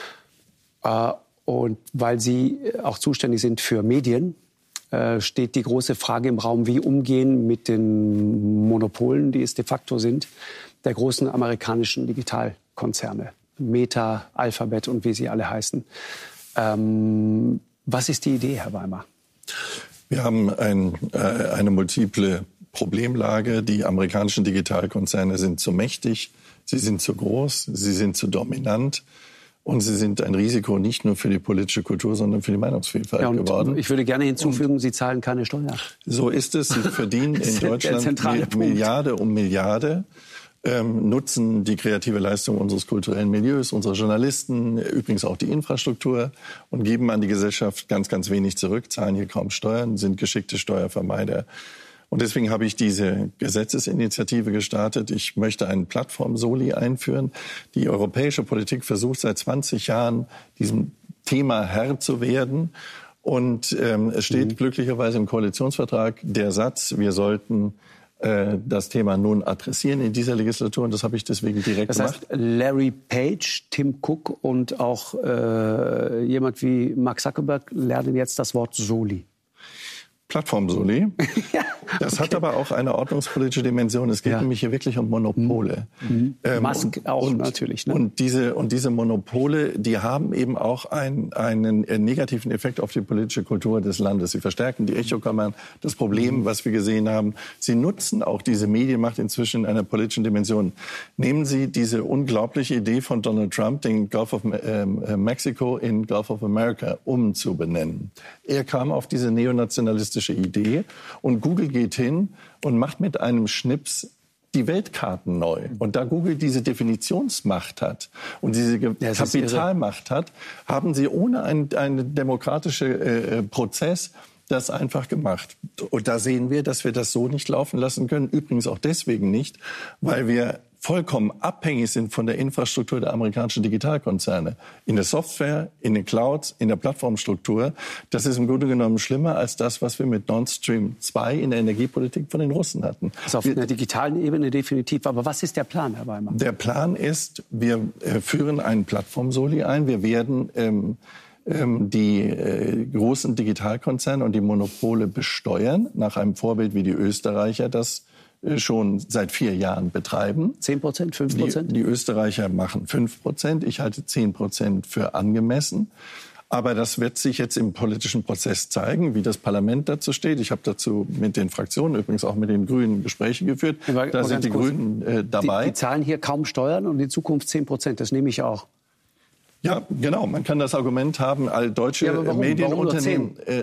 Äh, und weil Sie auch zuständig sind für Medien, äh, steht die große Frage im Raum, wie umgehen mit den Monopolen, die es de facto sind, der großen amerikanischen Digitalkonzerne. Meta, Alphabet und wie sie alle heißen. Ähm, was ist die Idee, Herr Weimar? Wir haben ein, äh, eine multiple Problemlage. Die amerikanischen Digitalkonzerne sind zu mächtig, sie sind zu groß, sie sind zu dominant und sie sind ein Risiko nicht nur für die politische Kultur, sondern für die Meinungsvielfalt ja, und geworden. Ich würde gerne hinzufügen, und Sie zahlen keine Steuern. So ist es. Sie verdienen in Deutschland Milliarde um Milliarde. Ähm, nutzen die kreative Leistung unseres kulturellen Milieus, unserer Journalisten, übrigens auch die Infrastruktur und geben an die Gesellschaft ganz, ganz wenig zurück, zahlen hier kaum Steuern, sind geschickte Steuervermeider. Und deswegen habe ich diese Gesetzesinitiative gestartet. Ich möchte eine Plattform Soli einführen. Die europäische Politik versucht seit zwanzig Jahren, diesem Thema Herr zu werden. Und ähm, es steht mhm. glücklicherweise im Koalitionsvertrag der Satz, wir sollten das Thema nun adressieren in dieser Legislatur. Und das habe ich deswegen direkt das gemacht. Das heißt, Larry Page, Tim Cook und auch äh, jemand wie Mark Zuckerberg lernen jetzt das Wort Soli. Plattform-Soli. ja, das okay. hat aber auch eine ordnungspolitische Dimension. Es geht ja. nämlich hier wirklich um Monopole. Mhm. Ähm, Musk auch und, natürlich. Ne? Und diese, und diese Monopole, die haben eben auch ein, einen negativen Effekt auf die politische Kultur des Landes. Sie verstärken die Echokammern. Das Problem, mhm. was wir gesehen haben, sie nutzen auch diese Medienmacht inzwischen in einer politischen Dimension. Nehmen Sie diese unglaubliche Idee von Donald Trump, den Gulf of äh, Mexico in Gulf of America umzubenennen. Er kam auf diese neonazionalistische Idee und Google geht hin und macht mit einem Schnips die Weltkarten neu. Und da Google diese Definitionsmacht hat und diese ja, Kapitalmacht hat, haben sie ohne einen, einen demokratischen äh, Prozess das einfach gemacht. Und da sehen wir, dass wir das so nicht laufen lassen können. Übrigens auch deswegen nicht, weil wir vollkommen abhängig sind von der Infrastruktur der amerikanischen Digitalkonzerne. In der Software, in den Clouds, in der Plattformstruktur. Das ist im Grunde genommen schlimmer als das, was wir mit Nord Stream zwei in der Energiepolitik von den Russen hatten. Das ist auf wir, einer digitalen Ebene definitiv. Aber was ist der Plan, Herr Weimar? Der Plan ist, wir äh, führen einen Plattform-Soli ein. Wir werden ähm, ähm, die äh, großen Digitalkonzerne und die Monopole besteuern, nach einem Vorbild, wie die Österreicher das schon seit vier Jahren betreiben. Zehn Prozent, fünf Prozent? Die, die Österreicher machen fünf Prozent. Ich halte zehn Prozent für angemessen. Aber das wird sich jetzt im politischen Prozess zeigen, wie das Parlament dazu steht. Ich habe dazu mit den Fraktionen, übrigens auch mit den Grünen, Gespräche geführt. Aber da sind die kurz, Grünen äh, dabei. Die, die zahlen hier kaum Steuern und in Zukunft zehn Prozent. Das nehme ich auch. Ja, genau. Man kann das Argument haben, all deutsche ja, warum? Medienunternehmen... Warum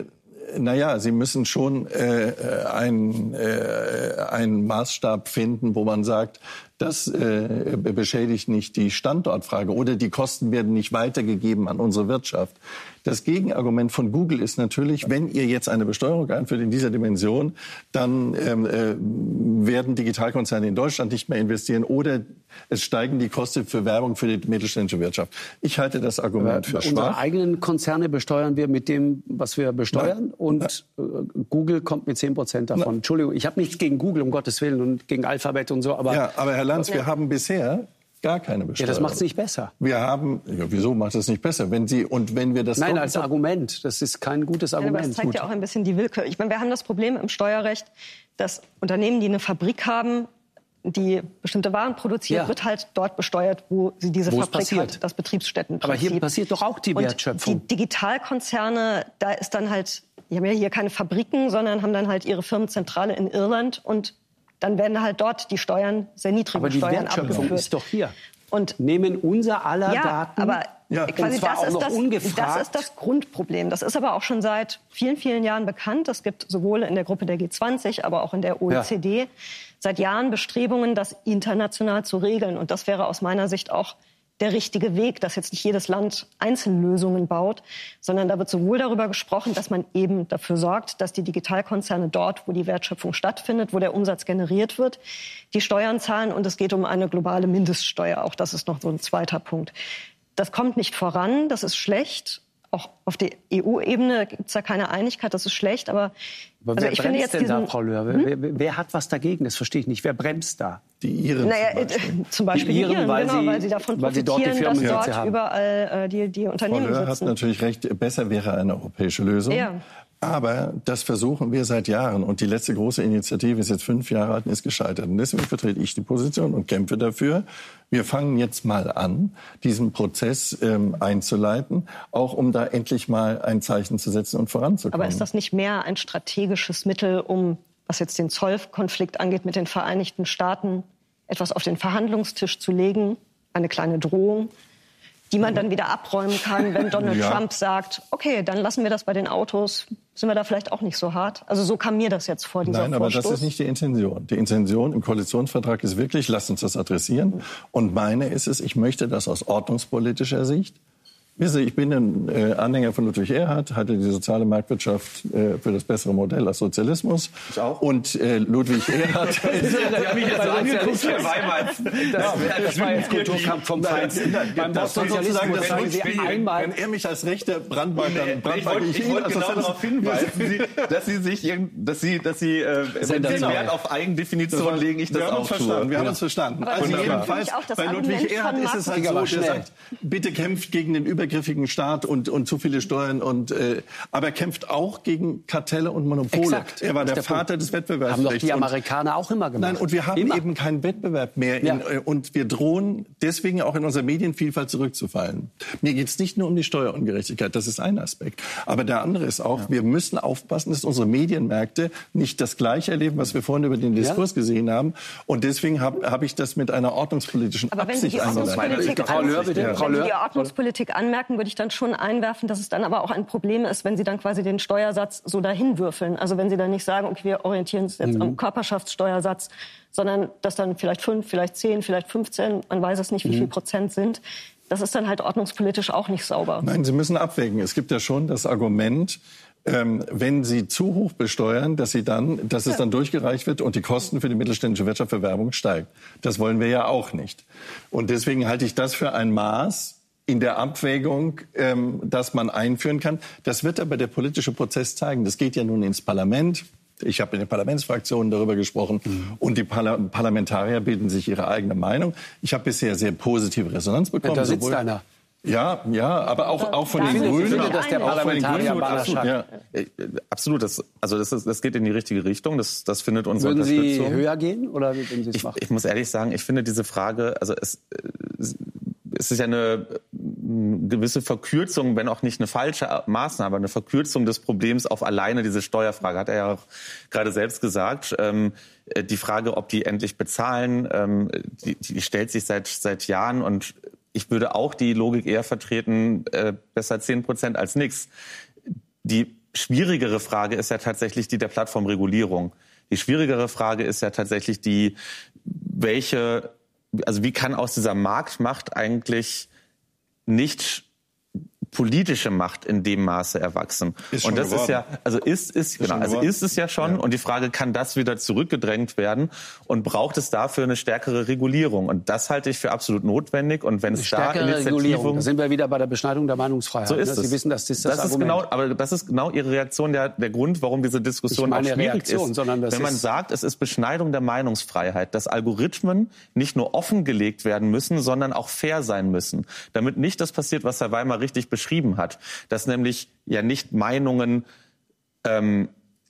naja, Sie müssen schon äh, einen, äh, einen Maßstab finden, wo man sagt, das äh, beschädigt nicht die Standortfrage oder die Kosten werden nicht weitergegeben an unsere Wirtschaft. Das Gegenargument von Google ist natürlich, wenn ihr jetzt eine Besteuerung einführt in dieser Dimension, dann ähm, äh, werden Digitalkonzerne in Deutschland nicht mehr investieren oder es steigen die Kosten für Werbung für die mittelständische Wirtschaft. Ich halte das Argument für schwach. Unsere eigenen Konzerne besteuern wir mit dem, was wir besteuern. Nein. Und äh, Google kommt mit zehn Prozent davon. Nein. Entschuldigung, ich habe nichts gegen Google, um Gottes Willen, und gegen Alphabet und so. Aber, ja, aber Herr Lanz, ja. wir haben bisher gar keine Besteuerung. Ja, das macht es nicht besser. Wir haben, ja, wieso macht es nicht besser? Wenn Sie, und wenn wir das Nein, als Argument. Das ist kein gutes Argument. Ja, aber das zeigt Gut. ja auch ein bisschen die Willkür. Ich meine, wir haben das Problem im Steuerrecht, dass Unternehmen, die eine Fabrik haben, die bestimmte Waren produziert, ja. wird halt dort besteuert, wo sie diese Wo's Fabrik passiert. hat, das Betriebsstättenprinzip. Aber hier passiert doch auch die Wertschöpfung. Und die Digitalkonzerne, da ist dann halt, die haben ja hier keine Fabriken, sondern haben dann halt ihre Firmenzentrale in Irland und dann werden halt dort die Steuern, sehr niedrige aber die Steuern Wertschöpfung abgeführt. ist doch hier. Und nehmen unser aller ja, Daten. Aber ja, quasi und zwar das, auch ist noch das, ungefragt. das ist das Grundproblem. Das ist aber auch schon seit vielen, vielen Jahren bekannt. Es gibt sowohl in der Gruppe der G zwanzig, aber auch in der O E C D ja. seit Jahren Bestrebungen, das international zu regeln. Und das wäre aus meiner Sicht auch der richtige Weg, dass jetzt nicht jedes Land Einzellösungen baut, sondern da wird sowohl darüber gesprochen, dass man eben dafür sorgt, dass die Digitalkonzerne dort, wo die Wertschöpfung stattfindet, wo der Umsatz generiert wird, die Steuern zahlen. Und es geht um eine globale Mindeststeuer. Auch das ist noch so ein zweiter Punkt. Das kommt nicht voran, das ist schlecht. Auch auf der E U-Ebene gibt es da keine Einigkeit, das ist schlecht. Aber, aber also wer ich bremst finde jetzt denn diesen, da, Frau Löhr? hm? Wer, wer hat was dagegen? Das verstehe ich nicht. Wer bremst da? Die Iren naja, zum Beispiel. Zum Beispiel die Iren, Iren weil, genau, sie, weil sie davon weil sie profitieren, dort die dass dort haben. überall äh, die, die Unternehmen Frau Löhr sitzen. hat natürlich recht, besser wäre eine europäische Lösung. Ja. Aber das versuchen wir seit Jahren. Und die letzte große Initiative ist jetzt fünf Jahre alt und ist gescheitert. Und deswegen vertrete ich die Position und kämpfe dafür. Wir fangen jetzt mal an, diesen Prozess ähm, einzuleiten, auch um da endlich mal ein Zeichen zu setzen und voranzukommen. Aber ist das nicht mehr ein strategisches Mittel, um, was jetzt den Zollkonflikt angeht, mit den Vereinigten Staaten etwas auf den Verhandlungstisch zu legen? Eine kleine Drohung, die man dann wieder abräumen kann, wenn Donald ja. Trump sagt, okay, dann lassen wir das bei den Autos, sind wir da vielleicht auch nicht so hart? Also so kam mir das jetzt vor, dieser Nein, aber Vorstoß. das ist nicht die Intention. Die Intention im Koalitionsvertrag ist wirklich, lasst uns das adressieren. Und meine ist es, ich möchte das aus ordnungspolitischer Sicht. Ich bin ein äh, Anhänger von Ludwig Erhard, hatte die soziale Marktwirtschaft äh, für das bessere Modell als Sozialismus. Ich auch. Und äh, Ludwig Erhard... Sie haben mich jetzt so angeguckt, Herr Weimar. Das, das war jetzt Kulturkampf vom Feinsten. Beim Sozialismus sagen Sie einmal... Wenn er mich als rechter Brandmark, dann brandmark ich ihn. Ich wollte genau darauf hinweisen, dass Sie sich, dass Sie, dass Sie äh, wenn Sie Wert auf Eigendefinition legen, ich das auch tue. Wir haben uns verstanden. Also jedenfalls, bei Ludwig Erhard ist es halt so, der sagt, bitte kämpft gegen den Über griffigen Staat und, und zu viele Steuern. Und, äh, aber er kämpft auch gegen Kartelle und Monopole. Exakt. Er war der, der Vater Punkt. des Wettbewerbsrechts. Haben doch die Amerikaner auch immer gemacht. Nein, und wir haben immer. eben keinen Wettbewerb mehr. Ja. In, äh, und wir drohen deswegen auch in unserer Medienvielfalt zurückzufallen. Mir geht es nicht nur um die Steuerungerechtigkeit, das ist ein Aspekt. Aber der andere ist auch, ja. wir müssen aufpassen, dass unsere Medienmärkte nicht das Gleiche erleben, was wir vorhin über den Diskurs ja. gesehen haben. Und deswegen habe hab ich das mit einer ordnungspolitischen aber Absicht eingeleitet. Frau Löhr, bitte. Ja. Frau Wenn Löhr. Sie die Ordnungspolitik anmerken, würde ich dann schon einwerfen, dass es dann aber auch ein Problem ist, wenn Sie dann quasi den Steuersatz so dahin würfeln. Also wenn Sie dann nicht sagen, okay, wir orientieren uns jetzt mhm. am Körperschaftssteuersatz, sondern dass dann vielleicht fünf, vielleicht zehn, vielleicht fünfzehn, man weiß es nicht, wie mhm. viel Prozent sind. Das ist dann halt ordnungspolitisch auch nicht sauber. Nein, Sie müssen abwägen. Es gibt ja schon das Argument, ähm, wenn Sie zu hoch besteuern, dass, Sie dann, dass es dann durchgereicht wird und die Kosten für die mittelständische Wirtschaft für Werbung steigt. Das wollen wir ja auch nicht. Und deswegen halte ich das für ein Maß in der Abwägung, ähm, dass man einführen kann. Das wird aber der politische Prozess zeigen. Das geht ja nun ins Parlament. Ich habe in den Parlamentsfraktionen darüber gesprochen. Mhm. Und die Parla- Parlamentarier bilden sich ihre eigene Meinung. Ich habe bisher sehr positive Resonanz bekommen. Ja, da sitzt einer. Ja, ja, aber auch, auch von da den Grünen. Finde, dass der Parlamentarier absolut, ja. absolut, das, also das, ist, das geht in die richtige Richtung. Das, das findet unsere Würden Unterstützung. Sie höher gehen oder wie würden Sie es ich, machen? ich muss ehrlich sagen, ich finde diese Frage, also es, es ist ja eine gewisse Verkürzung, wenn auch nicht eine falsche Maßnahme, aber eine Verkürzung des Problems auf alleine diese Steuerfrage, hat er ja auch gerade selbst gesagt. Ähm, die Frage, ob die endlich bezahlen, ähm, die, die stellt sich seit, seit Jahren und ich würde auch die Logik eher vertreten, äh, besser zehn Prozent als nichts. Die schwierigere Frage ist ja tatsächlich die der Plattformregulierung. Die schwierigere Frage ist ja tatsächlich die, welche, also wie kann aus dieser Marktmacht eigentlich nicht politische Macht in dem Maße erwachsen. Ist schon und das geworden. ist ja, also ist, ist, ist genau, also geworden. ist es ja schon. Ja. Und die Frage, kann das wieder zurückgedrängt werden? Und braucht es dafür eine stärkere Regulierung? Und das halte ich für absolut notwendig. Und wenn es da Initiativungen, da sind wir wieder bei der Beschneidung der Meinungsfreiheit. So ist ne? es. Sie wissen, dass das das, das ist genau, aber das ist genau Ihre Reaktion, der, der Grund, warum diese Diskussion auch schwierig Reaktion, ist. Sondern das wenn man ist sagt, es ist Beschneidung der Meinungsfreiheit, dass Algorithmen nicht nur offengelegt werden müssen, sondern auch fair sein müssen, damit nicht das passiert, was Herr Weimar richtig beschrieben hat, dass nämlich ja nicht Meinungen ähm,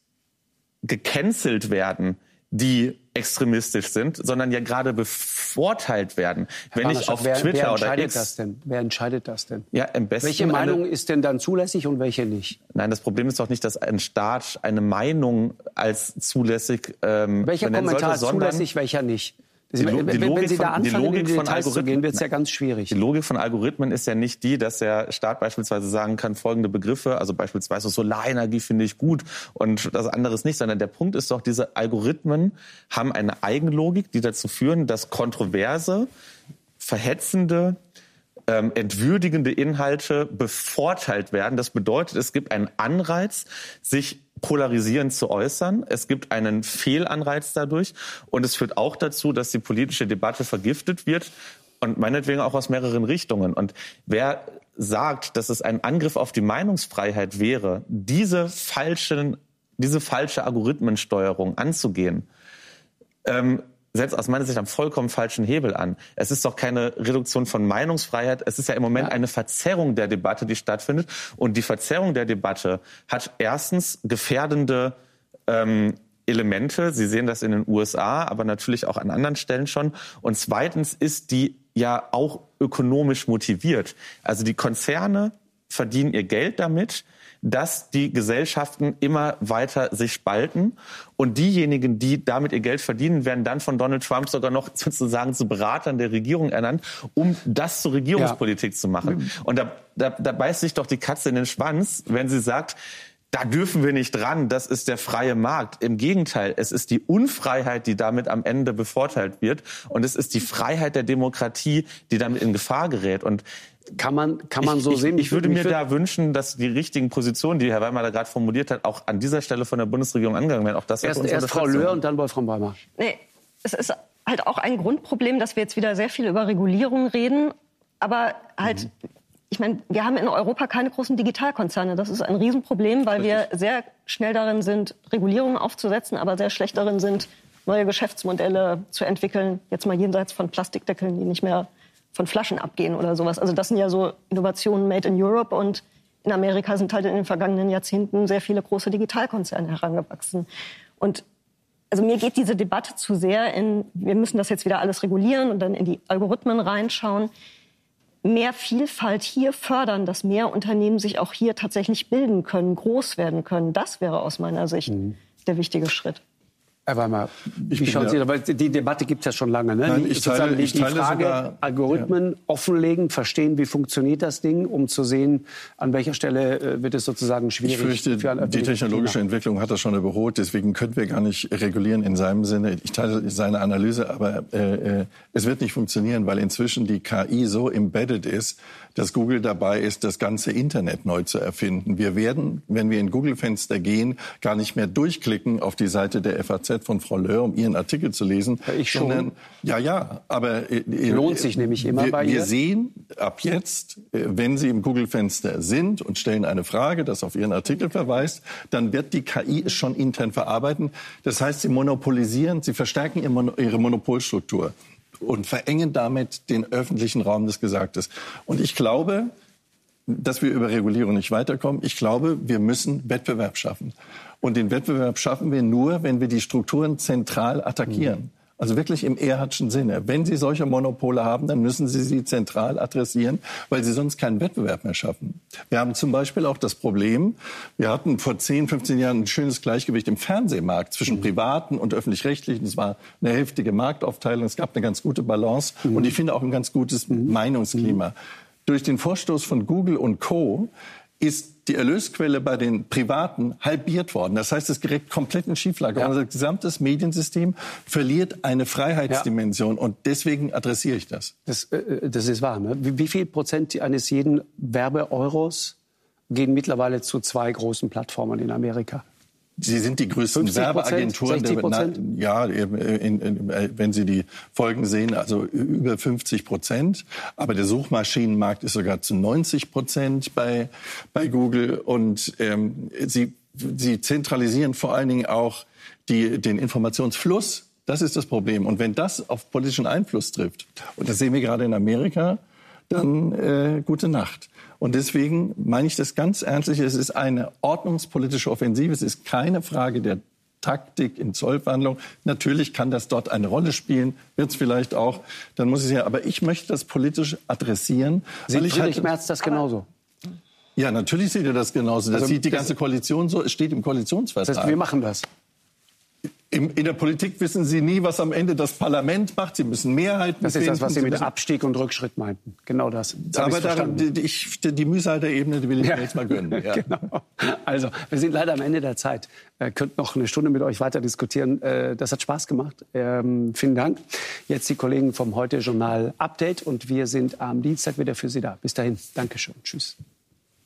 gecancelt werden, die extremistisch sind, sondern ja gerade bevorteilt werden. Herr Wenn ich auf wer, Twitter wer oder X, das denn? Wer entscheidet das denn? Ja, im besten welche Meinung ist denn dann zulässig und welche nicht? Nein, das Problem ist doch nicht, dass ein Staat eine Meinung als zulässig ähm, welcher benennen Kommentar sollte, sondern zulässig, welcher nicht? Die, wenn, die wenn Sie da von, die anfangen, Logik in die von Details zu gehen, wird es ja ganz schwierig. Die Logik von Algorithmen ist ja nicht die, dass der Staat beispielsweise sagen kann, folgende Begriffe, also beispielsweise Solarenergie finde ich gut und das andere ist nicht, sondern der Punkt ist doch, diese Algorithmen haben eine Eigenlogik, die dazu führen, dass kontroverse, verhetzende, ähm, entwürdigende Inhalte bevorteilt werden. Das bedeutet, es gibt einen Anreiz, sich polarisierend zu äußern. Es gibt einen Fehlanreiz dadurch und es führt auch dazu, dass die politische Debatte vergiftet wird und meinetwegen auch aus mehreren Richtungen. Und wer sagt, dass es ein Angriff auf die Meinungsfreiheit wäre, diese falschen, diese falsche Algorithmensteuerung anzugehen, ähm, setzt aus meiner Sicht am vollkommen falschen Hebel an. Es ist doch keine Reduktion von Meinungsfreiheit. Es ist ja im Moment ja. eine Verzerrung der Debatte, die stattfindet. Und die Verzerrung der Debatte hat erstens gefährdende ähm, Elemente. Sie sehen das in den U S A, aber natürlich auch an anderen Stellen schon. Und zweitens ist die ja auch ökonomisch motiviert. Also die Konzerne verdienen ihr Geld damit, dass die Gesellschaften immer weiter sich spalten. Und diejenigen, die damit ihr Geld verdienen, werden dann von Donald Trump sogar noch sozusagen zu Beratern der Regierung ernannt, um das zur Regierungspolitik ja. zu machen. Und da, da, da beißt sich doch die Katze in den Schwanz, wenn sie sagt, da dürfen wir nicht ran, das ist der freie Markt. Im Gegenteil, es ist die Unfreiheit, die damit am Ende bevorteilt wird. Und es ist die Freiheit der Demokratie, die damit in Gefahr gerät. Und Kann man, kann man ich, so ich, sehen? Ich würde mir da wünschen, dass die richtigen Positionen, die Herr Weimar da gerade formuliert hat, auch an dieser Stelle von der Bundesregierung angegangen werden. Auch das erst erst Frau Löhr und dann Wolfram Weimar. Nee, es ist halt auch ein Grundproblem, dass wir jetzt wieder sehr viel über Regulierung reden. Aber halt, mhm. ich meine, wir haben in Europa keine großen Digitalkonzerne. Das ist ein Riesenproblem, weil wir sehr schnell darin sind, Regulierungen aufzusetzen, aber sehr schlecht darin sind, neue Geschäftsmodelle zu entwickeln. Jetzt mal jenseits von Plastikdeckeln, die nicht mehr von Flaschen abgehen oder sowas. Also das sind ja so Innovationen made in Europe und in Amerika sind halt in den vergangenen Jahrzehnten sehr viele große Digitalkonzerne herangewachsen. Und also mir geht diese Debatte zu sehr in, wir müssen das jetzt wieder alles regulieren und dann in die Algorithmen reinschauen. Mehr Vielfalt hier fördern, dass mehr Unternehmen sich auch hier tatsächlich bilden können, groß werden können. Das wäre aus meiner Sicht mhm. der wichtige Schritt. Herr Weimar, wie schauen Sie, weil die Debatte gibt es ja schon lange. Ne? Nein, ich teile, die, ich teile die Frage, sogar, Algorithmen ja. offenlegen, verstehen, wie funktioniert das Ding, um zu sehen, an welcher Stelle äh, wird es sozusagen schwierig. Ich fürchte, für die technologische Klima. Entwicklung hat das schon überholt. Deswegen können wir gar nicht regulieren in seinem Sinne. Ich teile seine Analyse, aber äh, äh, es wird nicht funktionieren, weil inzwischen die K I so embedded ist, dass Google dabei ist, das ganze Internet neu zu erfinden. Wir werden, wenn wir in Google-Fenster gehen, gar nicht mehr durchklicken auf die Seite der F A Z von Frau Löhr, um ihren Artikel zu lesen. Ja, ich schon. Sondern, ja, ja, aber äh, lohnt sich nämlich immer wir, bei ihr. Wir sehen ab jetzt, äh, wenn Sie im Google-Fenster sind und stellen eine Frage, das auf Ihren Artikel verweist, dann wird die K I es schon intern verarbeiten. Das heißt, Sie monopolisieren, Sie verstärken ihr Mon- Ihre Monopolstruktur und verengen damit den öffentlichen Raum des Gesagtes. Und ich glaube, dass wir über Regulierung nicht weiterkommen. Ich glaube, wir müssen Wettbewerb schaffen. Und den Wettbewerb schaffen wir nur, wenn wir die Strukturen zentral attackieren. Mhm. Also wirklich im Erhardtschen Sinne. Wenn Sie solche Monopole haben, dann müssen Sie sie zentral adressieren, weil Sie sonst keinen Wettbewerb mehr schaffen. Wir haben zum Beispiel auch das Problem, wir hatten vor zehn, fünfzehn Jahren ein schönes Gleichgewicht im Fernsehmarkt zwischen mhm. privaten und öffentlich-rechtlichen. Es war eine heftige Marktaufteilung, es gab eine ganz gute Balance mhm. und ich finde auch ein ganz gutes mhm. Meinungsklima. Mhm. Durch den Vorstoß von Google und Co. ist die Erlösquelle bei den Privaten halbiert worden. Das heißt, es gerät komplett in Schieflage. Ja. Unser gesamtes Mediensystem verliert eine Freiheitsdimension. Ja. Und deswegen adressiere ich das. Das, äh, das ist wahr. Ne? Wie, wie viel Prozent eines jeden Werbeeuros gehen mittlerweile zu zwei großen Plattformen in Amerika? Sie sind die größten Werbeagenturen. sechzig Prozent? Ja, in, in, in, wenn Sie die Folgen sehen, also über fünfzig Prozent. Aber der Suchmaschinenmarkt ist sogar zu neunzig Prozent bei, bei Google. Und ähm, sie, sie zentralisieren vor allen Dingen auch die, den Informationsfluss. Das ist das Problem. Und wenn das auf politischen Einfluss trifft, und das sehen wir gerade in Amerika, dann äh, gute Nacht. Und deswegen meine ich das ganz ernstlich. Es ist eine ordnungspolitische Offensive. Es ist keine Frage der Taktik in Zollverhandlungen. Natürlich kann das dort eine Rolle spielen, wird es vielleicht auch. Dann muss ich ja. Aber ich möchte das politisch adressieren. Sieht Friedrich halt, Merz das genauso? Ja, natürlich sieht er das genauso. Das also, sieht die ganze Koalition so. Es steht im Koalitionsvertrag. Das heißt, wir machen das. In der Politik wissen Sie nie, was am Ende das Parlament macht. Sie müssen Mehrheiten Das ist finden. das, was Sie mit Abstieg und Rückschritt meinten. Genau das. das Aber daran, die, ich, die Mühsal der Ebene, die will ich ja. mir jetzt mal gönnen. Ja. Genau. Also, wir sind leider am Ende der Zeit. Äh, könnt noch eine Stunde mit euch weiter diskutieren. Äh, das hat Spaß gemacht. Ähm, vielen Dank. Jetzt die Kollegen vom Heute-Journal Update. Und wir sind am Dienstag wieder für Sie da. Bis dahin. Dankeschön. Tschüss.